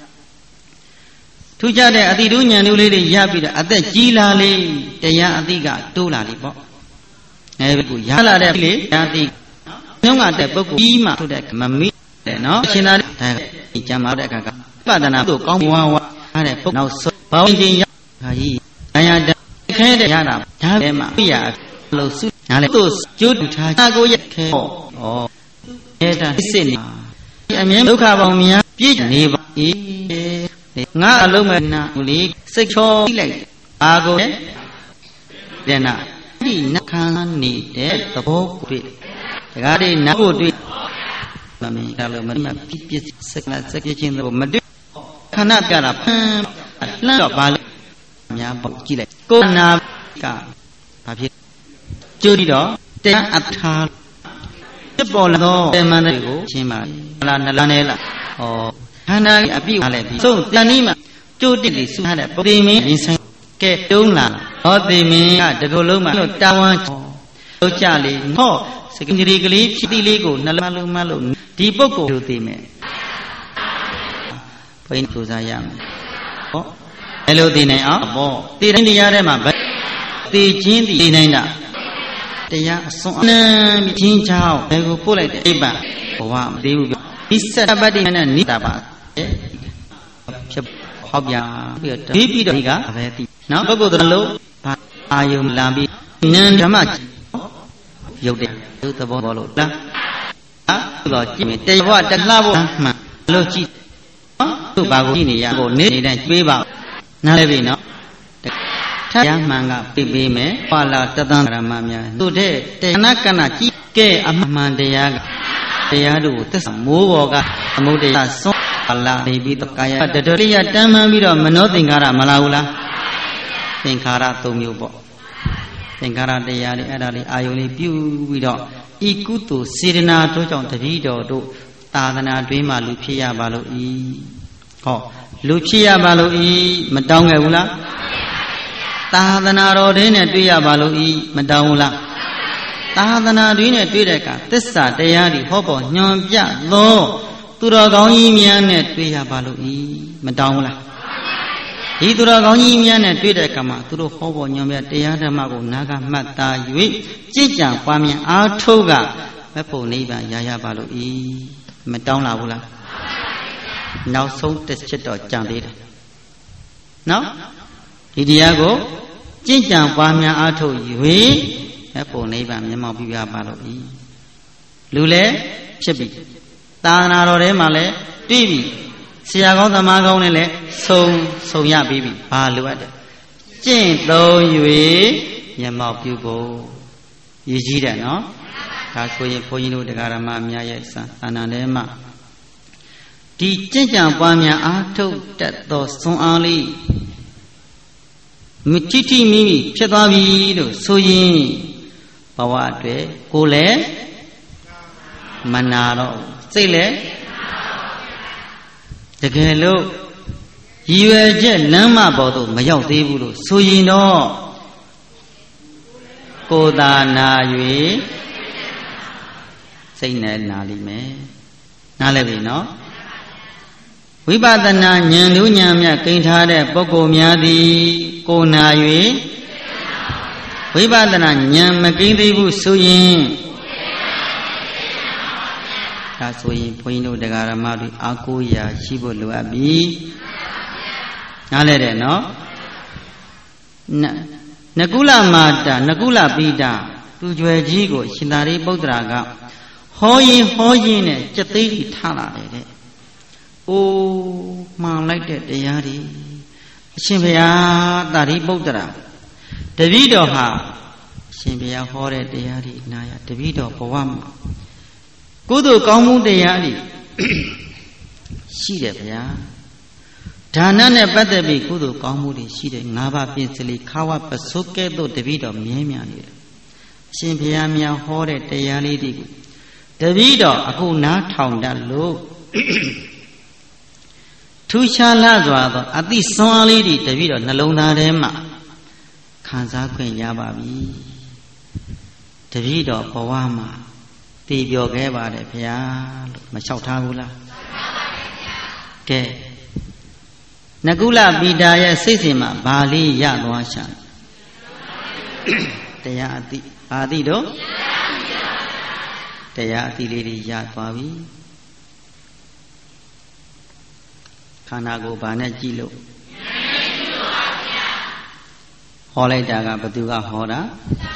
ထူးခြားတဲ့အတိတို့ဉာဏ်တို့လေးတွေရပြီးတော့အသက်ကြီးလာလေတရားအတိကတိုးလာလေပေါ့ငယ်ကရလာတဲ့လေတရားအတိနှုံးကတဲ့ပုဂ္ဂိုလ်ကြီးမှထုတ်တဲ့မမေ့တယ်နော်အရှင်သာဒါကျမ်းမာတဲ့အခါကပဒနာတို့ကောင်းဝါတဲ့ပုဂ္ဂိုလ်နောက်ဆုံးဘာဝင်ခြင်းရဟာကြီးတရားတခဲတဲ့ရတာဒါပဲမှပြရလို့စုနားလေတို့ကျိုးတူထားကိုရခဲဩအဲ့ဒါစစ်နေအမြဲဒုက္ခပေါင်းများပြည့်နေပါ၏ငါအလုံးမဲ့နာလေစိတ်ချောလိုက်အာကိုတဲ့နာဒီနှခမ်းနေတဲ့သဘောကိုတွေ့တကားဒီနာကိုတွေ့မမင်းဒါလို့မပြည့်စက်ကစက်ချင်းတော့မတွေ့ခဏပြတာဖမ်းလှမ်းတော့ပါလေများပေါ့ကြည့်လိုက်ကိုနာကဘာဖြစ်ကျိုးပြီးတော့တရားအထာဖြစ်ပေါ်လာသောတေမန်တွေကိုရှင်းပါလားနလန်းနဲ့လားဩခန္ဓာအပြည့်လာလဲပြီးဆုံးတန်နီးမှာကျိုးတစ်တွေဆူထားတဲ့ပုရိမင်းရင်ဆိုင်ကဲတုံးလာဟောတိမင်းကတကူလုံးမှာတာဝန်လို့ကြလေဟောစကင်ကြီးကလေးဖြစ်တိလေးကိုနှလုံးလုံးမလို့ဒီပုဂ္ဂိုလ်တို့သိမယ်ဘယ်လိုစားရမလဲဟောဘယ်လိုသိနိုင်အောင်ဘောသိတိုင်းတရားထဲမှာသိချင်းသိနိုင်တာတရားအစွန်းအနံပြီးချင်းချောင်းဘယ်ကိုပို့လိုက်တဲ့အိပ်ပါဘဝမသေးဘူးဒီစက်ပတ္တိနဲ့နေတာပါဖြစ်ဟောက်ပြပြီးတော့ဒီကဘယ်သိနော်ပုဂ္ဂိုလ်တို့လို့ဘာအာယုံလာပြီးဉာဏ်ဓမ္မရုပ်တဲ့ရုပ်သဘောလို့လားဆိုတော့ကြည့်မယ်တေဘဝတလှဖို့မှန်လို့ကြည့်နော်သူ့ဘာကိုကြည့်နေရကိုနေတိုင်းတွေးပါနားလဲပြီနော်တရားမှန်ကပြမယ်ဟောလာတသံဓမ္မများသူတဲ့တေနကနကြည့်ကဲအမှန်တရားကတရားတို့သစ္စာမိုးပေါ်ကအမှုတရားစွန့်လာနေပြီးတော့ကာယတတရိယတမ်းမှန်ပြီးတော့မနောသင်္ကာရမလာဘူးလားသင်္ခါရ၃မျိုးပေါ့သင်္ခါရတရားတွေအဲ့ဒါလေးအာယုန်လေးပြုပြီးတော့ဤကုသိုလ်စေတနာတို့ကြောင့်တပည့်တော်တို့သာသနာတွင်မှလူဖြစ်ရပါလို့ဤဟောလူဖြစ်ရပါလို့ဤမတောင်းခဲ့ဘူးလားသာသနာတော်တွေနဲ့တွေ့ရပါလို့ဤမတောင်းဘူးလားသာသနာတွေနဲ့တွေ့တဲ့အခါသစ္စာတရားတွေဟောပေါ်ညွန်ပြသောသူတော်ကောင်းကြီးများနဲ့တွေ့ရပါလို့ဤမတောင်းဘူးလားဒီသူတော်ကောင်းကြီးများနဲ့တွေ့တဲ့အခါမှာသူတို့ဟောပေါ်ညွန်ပြတရားဓမ္မကိုနာဂမှတ်သား၍ကြည်ကြံပွားများအားထုတ်ကမဖို့နိဗ္ဗာန်ရရပါလို့ဤမတောင်းလာဘူးလားနောက်ဆုံးတစ်ချက်တော့ကြံသေးတယ်နော်ဒီတရားကိုကြည်ကြံပွားများအားထုတ်၍မဖို့နိဗ္ဗာန်မျက်မှောက်ပြုရပါလို့ဤလူလည်းဖြစ်ပြီသာသနာတော်ထဲမှာလည်းတွေ့ပြီဆရာကောင်းသမားကောင်းနဲ့လည်းဆုံရပြီးပြီဘာလိုအပ်တယ်ကျင့်သုံး၍မျက်မှောက်ပြုဖို့ရည်ကြီးတယ်နော်ဒါဆိုရင်ဘုန်းကြီးတို့တရားဓမ္မများရဲ့သာသနာထဲမှာဒီကြင်ကြံပွားများအားထုတ်တတ်သောစွမ်းအားလေးမတိတိမိမိဖြစ်သွားပြီလို့ဆိုရင်ဘဝအတွက်ကိုယ်လည်းမနာတော့စိတ်လည်းတကယ်လို့ရည်ရွယ်ချက်လမ်းမပေါ်သို့မရောက်သေးဘူးလို့ဆိုရင်တော့ကိုယ်သာနာ၍စိတ်နဲ့နာလိမ့်မယ်နားလည်ပြီနော်ဝိပဿနာဉာဏ်တို့ဉာဏ်မြတ်ကိန်းထားတဲ့ပုဂ္ဂိုလ်များသည်ကိုယ်နာ၍ဝိပဿနာဉာဏ်မကိန်းသေးဘူးဆိုရင်ဒါဆိုရင်ဘုန်းကြီးတို့တရားဓမ္မတွေအာကိုရာရှိဖို့လိုအပ်ပြီနားလဲတယ်နော်နကုလမာတာနကုလပိတာသူကြွယ်ကြီးကိုရှင်သာရိပုတ္တရာကဟောရင်နဲ့ကြက်သိးထားလာတယ်တဲ့အိုးမှန်လိုက်တဲ့တရားတွေအရှင်ဘုရားသာရိပုတ္တရာတပည့်တော်ဟာအရှင်ဘုရားဟောတဲ့တရားတွေနာရတပည့်တော်ဘဝမှာကုသိုလ်ကောင်းမှုတရားတွေရှိတယ်ဗျာဒါနနဲ့ပတ်သက်ပြီးကုသိုလ်ကောင်းမှုတွေရှိတယ်၅ပါးပြည့်စလီခါဝပစိုးကဲ့သို့တပည့်တော်မြဲမြံနေတယ်အရှင်ဘုရားများဟောတဲ့တရားလေးတွေကိုတပည့်တော်အခုနားထောင်တတ်လို့ထူးခြားလာစွာသောအသိစွမ်းအားလေးတွေတပည့်တော်နှလုံးသားထဲမှာခံစားခွင့်ရပါပြီတပည့်တော်ဘဝမှာတည်ပြောခဲ့ပါတယ်ဗျာလို့မလျှောက်ထားဘူးလားကဲနကုလပိတာရဲ့စိတ်စဉ်မှာဘာလေးရသွားရှာတရားအသိဘာသိတော့တရားအသိလေးတွေရသွားပြီခန္ဓာကိုယ်ဘာနဲ့ကြည့်လို့ဟောလိုက်တာကဘသူကဟောတာ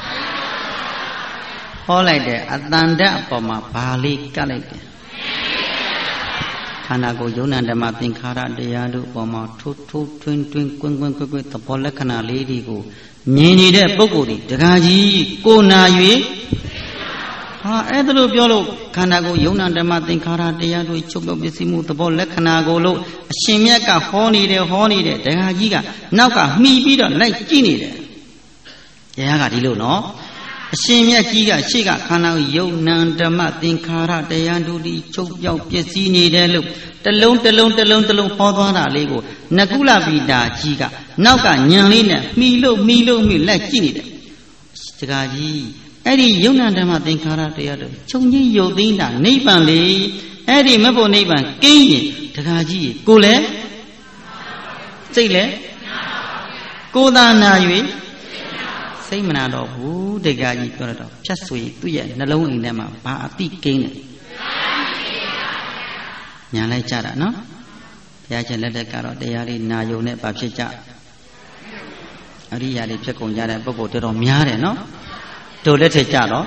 ဟောလိုက်တယ်အတန်တအပေါ်မှာဘာလေးကတ်လိုက်တယ်ခန္ဓာကိုယ်ယုံနာဓမ္မသင်္ခါရတရားတို့ပေါ်မှာထိုးထွင်းကွင်းကွင်းသဘောလက္ခဏာလေးတွေကိုမြင်နေတဲ့ပုဂ္ဂိုလ်တွေတကားကြီးကိုနာ၍ဟာအဲ့ဒါလို့ပြောလို့ခန္ဓာကိုယ်ယုံနာဓမ္မသင်္ခါရတရားတို့ချုပ်ပြောပစ္စည်းမှုသဘောလက္ခဏာကိုလို့အရှင်မြတ်ကဟောနေတယ်တကားကြီးကနောက်ကမှီပြီးတော့လိုက်ကြည့်နေတယ်တရားကဒီလိုနော်အရှင်မြတ်ကြီးကရှေ့ကခန္ဓာကိုယ်ယုံနာဓမ္မသင်္ခါရတရားတို့ဒီချုပ်ပြောပစ္စည်းနေတယ်လို့တလုံးဟောသွားတာလေးကိုနကုလပိတာကြီးကနောက်ကညံလေးနဲ့မှီလို့လိုက်ကြည့်နေတယ်တကားကြီးအဲ့ဒီယုံနာဓမ္မသင်္ခါရတရားတို့ခြုံကြီးယုတ်သိမ်းတာနိဗ္ဗာန်လေအဲ့ဒီမဖို့နိဗ္ဗာန်ကင်းရင်တကားကြီးကိုလည်းစိတ်လည်းကိုယ်သာနာ၍စိတ်မနာတော့ဘူးတကားကြီးပြောတော့ဖြတ်ဆိုရင်သူ့ရဲ့နှလုံးအိမ်ထဲမှာဘာအတိကင်းတယ်ညာလိုက်ကြတာနော်ဘုရားရှင်လက်ထက်ကတော့တရားလေးနာယုံနဲ့ဘာဖြစ်ကြအရိယာတွေဖြစ်ကုန်ကြတဲ့ပုဂ္ဂိုလ်တော်တော်များတယ်နော်တို့လက်ထက်ကြတော့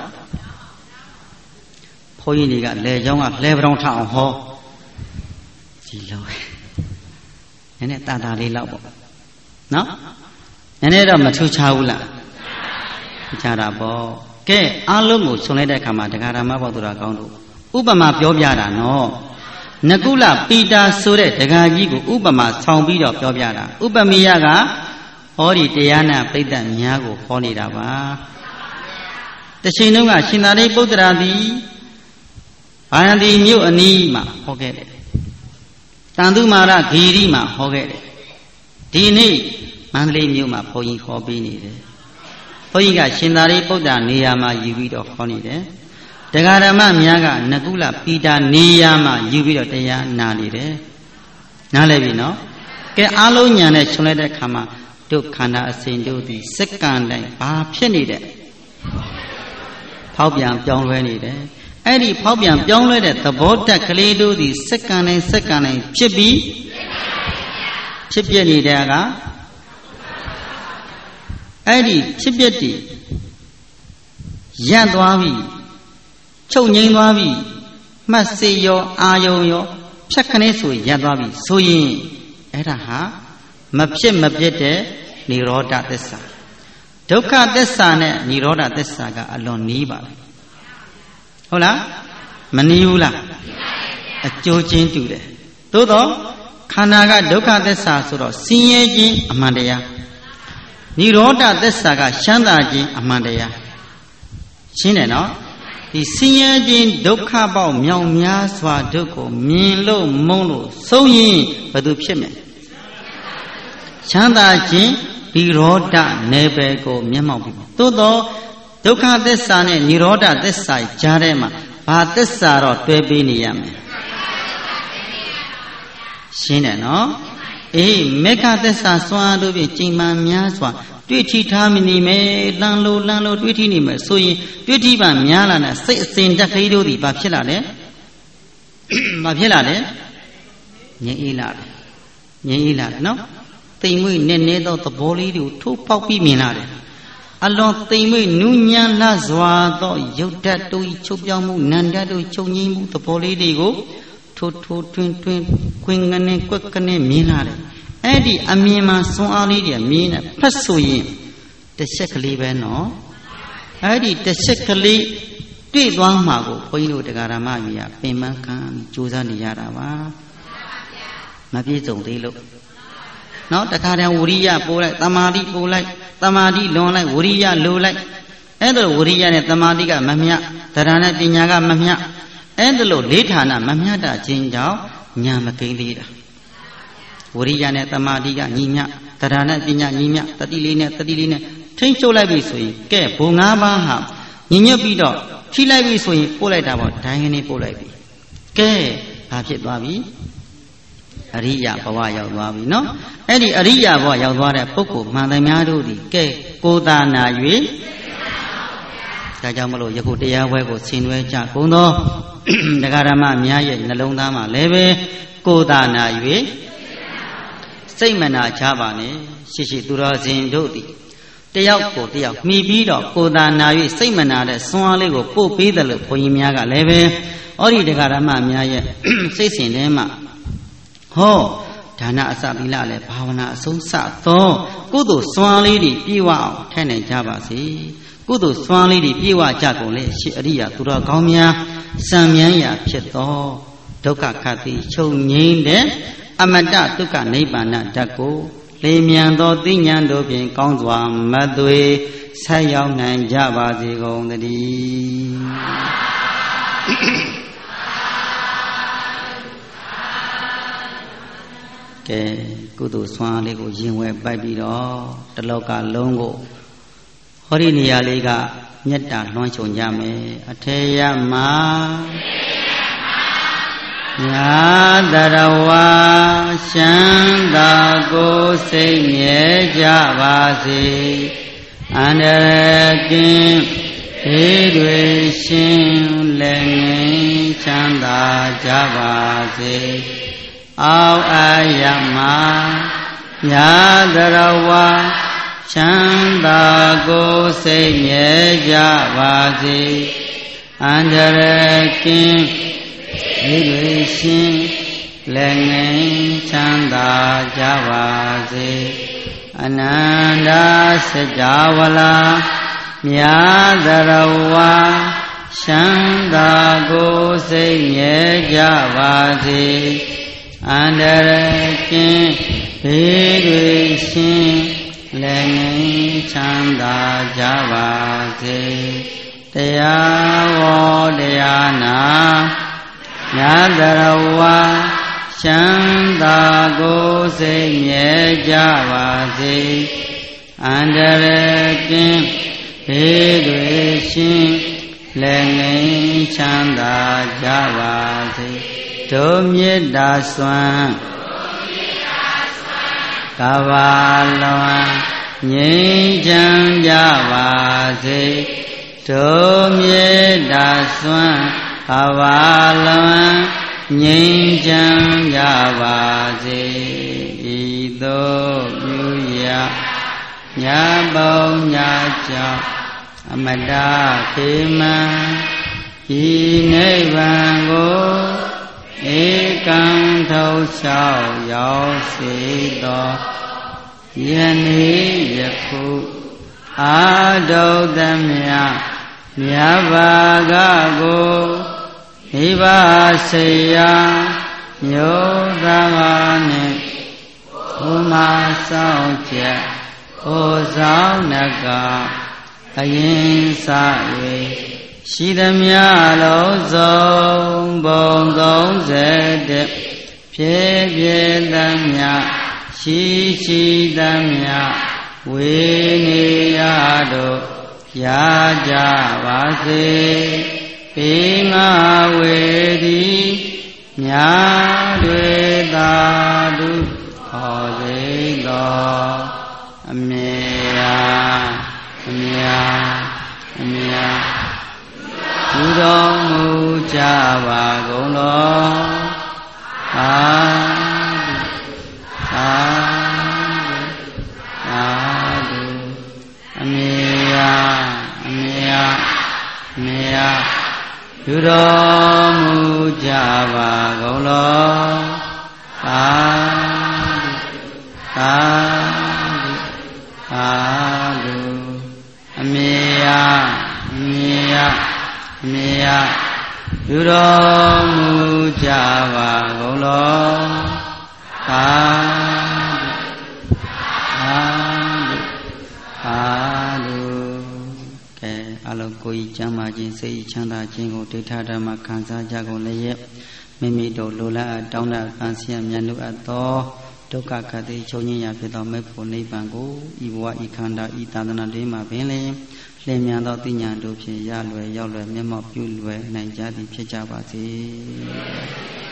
ဘုန်းကြီးတွေကလေချောင်းကလဲပတောင်ထအောင်ဟောဒီလိုနည်းနည်းတာလေးလောက်ပေါ့နော်နည်းနည်းတော့မထူးခြားဘူးလားကြတာပေါ့ကဲအားလုံးကိုခြုံလိုက်တဲ့အခါမှာတရားဓမ္မပေါသူတော်ကောင်းတို့ဥပမာပြောပြတာနော်နကုလပိတာဆိုတဲ့တရားကြီးကိုဥပမာဆောင်ပြီးတော့ပြောပြတာဥပမေယကဟောဒီတရားနာပိဋကများကိုဟောနေတာပါတချိန်လုံးကရှင်သာရိပုတ္တရာသည်ဗာရဏသီမြို့အနီးမှာဟောခဲ့တယ် Tandu Mara Girima Hoget. Dini Mandley Numa Poyi Hobini. Poyiga Shindari Poda Niyama Yubido Honide. Tegarama Miaga Nagula Pida Niyama Yubido Teya Nalide. Nalevino. Ke Alonian Shulede Kama. Dukana Sindu the second line. Ah, Penide. Paubian Jonglede. Eddie Paubian Jonglede. The boat that Kalidu the second line. Chibi. Chibiani Daga. Eddie Chibeti Yadwavi Chonyavi Masayo Ayo Chakanesu Yadwavi Suyin Edaha Mapshim Mabjete Niroda Dessa Doka Dessane Niroda Dessaga alone Niba Hola Maniula a Jojin to the Todo Kanaga Doka Dessa Suro Sinyajin Amadea Niroda Dessaga Shandaji Amadea Chineno the Sinyajin Doka Bao Miao Mia Swa Doko Minlo Molo So Yin Badu Pime Shandaji Niroda Nebego Miamo Todo Doka Dessane Niroda Dessai Jarema Badessaro Twebiniam Shineno Meka Dessa Swan do be Jingman Miaswa, Twitty Tamini me, Lanlo, Twitty Nime, so ye, Twitty Ban Mialana, Saint Dakido di Bapilade Bapilade Yeilad, no? They may nenedo the boli do 2 poppy minade. Along they may Nunya Lazwa, Yoda to Chopiamu, Nanda to Chonimu, the boli de go. Twin Quingane Quakane Milare. Eddie Amima Soalidia Mina Pasuyin. The Shekali Beno. Eddie the Shekali did one mago, Poino de Garamavia, Pemakan, Juzani Yarava. Mabito de look. Not the Kara Uria Polite, Tamadi Polite, Tamadi Long like Uria low like. Endo Uria and Tamadiga Mamia, Tarana Dinaga Mamia. And the Lord Litana Mamada Jinjao, Yamakilida. Uriana Tamadiga, Nina, Tarana Dina, Nina, Tadilina, Tincho Lavisui, Ke, Pungaba, Nina Bido, Chilavisui, Politava, Tiny Polavi. Ke, Pachit Babi, Aria, Pawaya Babi, no? Eddie Aria, Waya, Poco, Madamadu, Ke, Kodana, Yui. Jamalo Yakutia Wego Sinwe Jakuno, the Garama Mia, Nalondama Leve, Kodana Yue, Saimana Chavane, Shishitura Zin Dodi, Teako, Tia, me Bido, Kodana Yue, Saimana, the Swalego, Popi, the Poimiaga Leve, Ori the Garama Mia, Sissin Lema. Ho, Tana Sabila, Pavana, Sunsa, Tho, Kudu Swali, Piwa, Tene Javasi. Kudu Swali di Piwa Jagole, Shiria, Tura Gomia, Samyaya Pieto, Doka Kati, Chong Yinde, Amada Tuka Nebana Dago, Lemiando, Dinyando, Bien Kongwa, Madwe, Sayong and Java Zigong the D. Kudu Swali go Jingwe Babido, the local longo. Horinia Liga, Yeta, Lonchon Yame, Ateya Ma Yadarawa, Shanda Go Sing Javasi, and again, Edwin Leng Chanda Javasi, Au Ayama Yadarawa. Chanda go say Javasi, Andarakin, Edwin Leng Chanda Javasi, Ananda Sajavala, Myadarawa, Chanda go say Javasi, Andarakin, Edwin Leng Chanda Javasi, Teya Vodayana, Yadarawa, ချမ်းသာကိုယ်စိတ်မြဲကြပါစေအန္တရာယ်ကင်းဘေးတွေရှင်လည်းငြိမ်းချမ်းသာကြပါစေတို့မေတ္တာစွမ်းကဘာလွန်ငြိမ်းချမ်းကြပါစေတို့မေတ္တာစွမ်းကဘာလွန်ငြိမ်းချမ်းကြပါစေဤသို့ပြုရာညာပေါင်းညာကြောင့်အမတခေမံဤနိဗ္ဗာန်ကိုဧကံထောက်လျှောက်ရောက်စေသောယနေ့ယခုအာဒုတ္တမြတ်မြတ်ဘာကကိုမိဘဆေယမျိုးသားနှင့်ဘုမာဆောင်ချက်ကိုဆောင်နကအရင်စ၍ရှိသမျှလုံးစုံဘုံ31ဖြည့်ပြည့်သမျှရှိသမျှဝေနေရတို့ရကြပါစေပေငါဝေသည်ညာတွေသာဓုဟောစေသောအမေပြုတော်မူကြပါကုန်လောသာဓုအမေပြုတော်မူကြပါကုန်လောသာဓုအမေပြုတော်မူကြပါကုန်လောသာဓုကဲအလုံးကိုယ်ကြီးချမ်းသာခြင်းစိတ်ချမ်းသာခြင်းကိုဒိဋ္ဌဓမ္မခံစားကြကုန်လည်းရဲ့မိမိတို့လိုလားတောင်းတပန်းစီရမြတ်တို့အပ်သောဒုက္ခခတ်သိချုပ်ငြိမ်းရာဖြစ်သောမေဖို့နိဗ္ဗာန်ကိုဤဘဝဤခန္ဓာဤသာသနာတွင်မှာပင်လျင်လင်းမြန်သောသိဉာဏ်တို့ဖြင့်ရလွယ်ရောက်လွယ်မျက်မှောက်ပြုလွယ်နိုင်ကြသည်ဖြစ်ကြပါစေ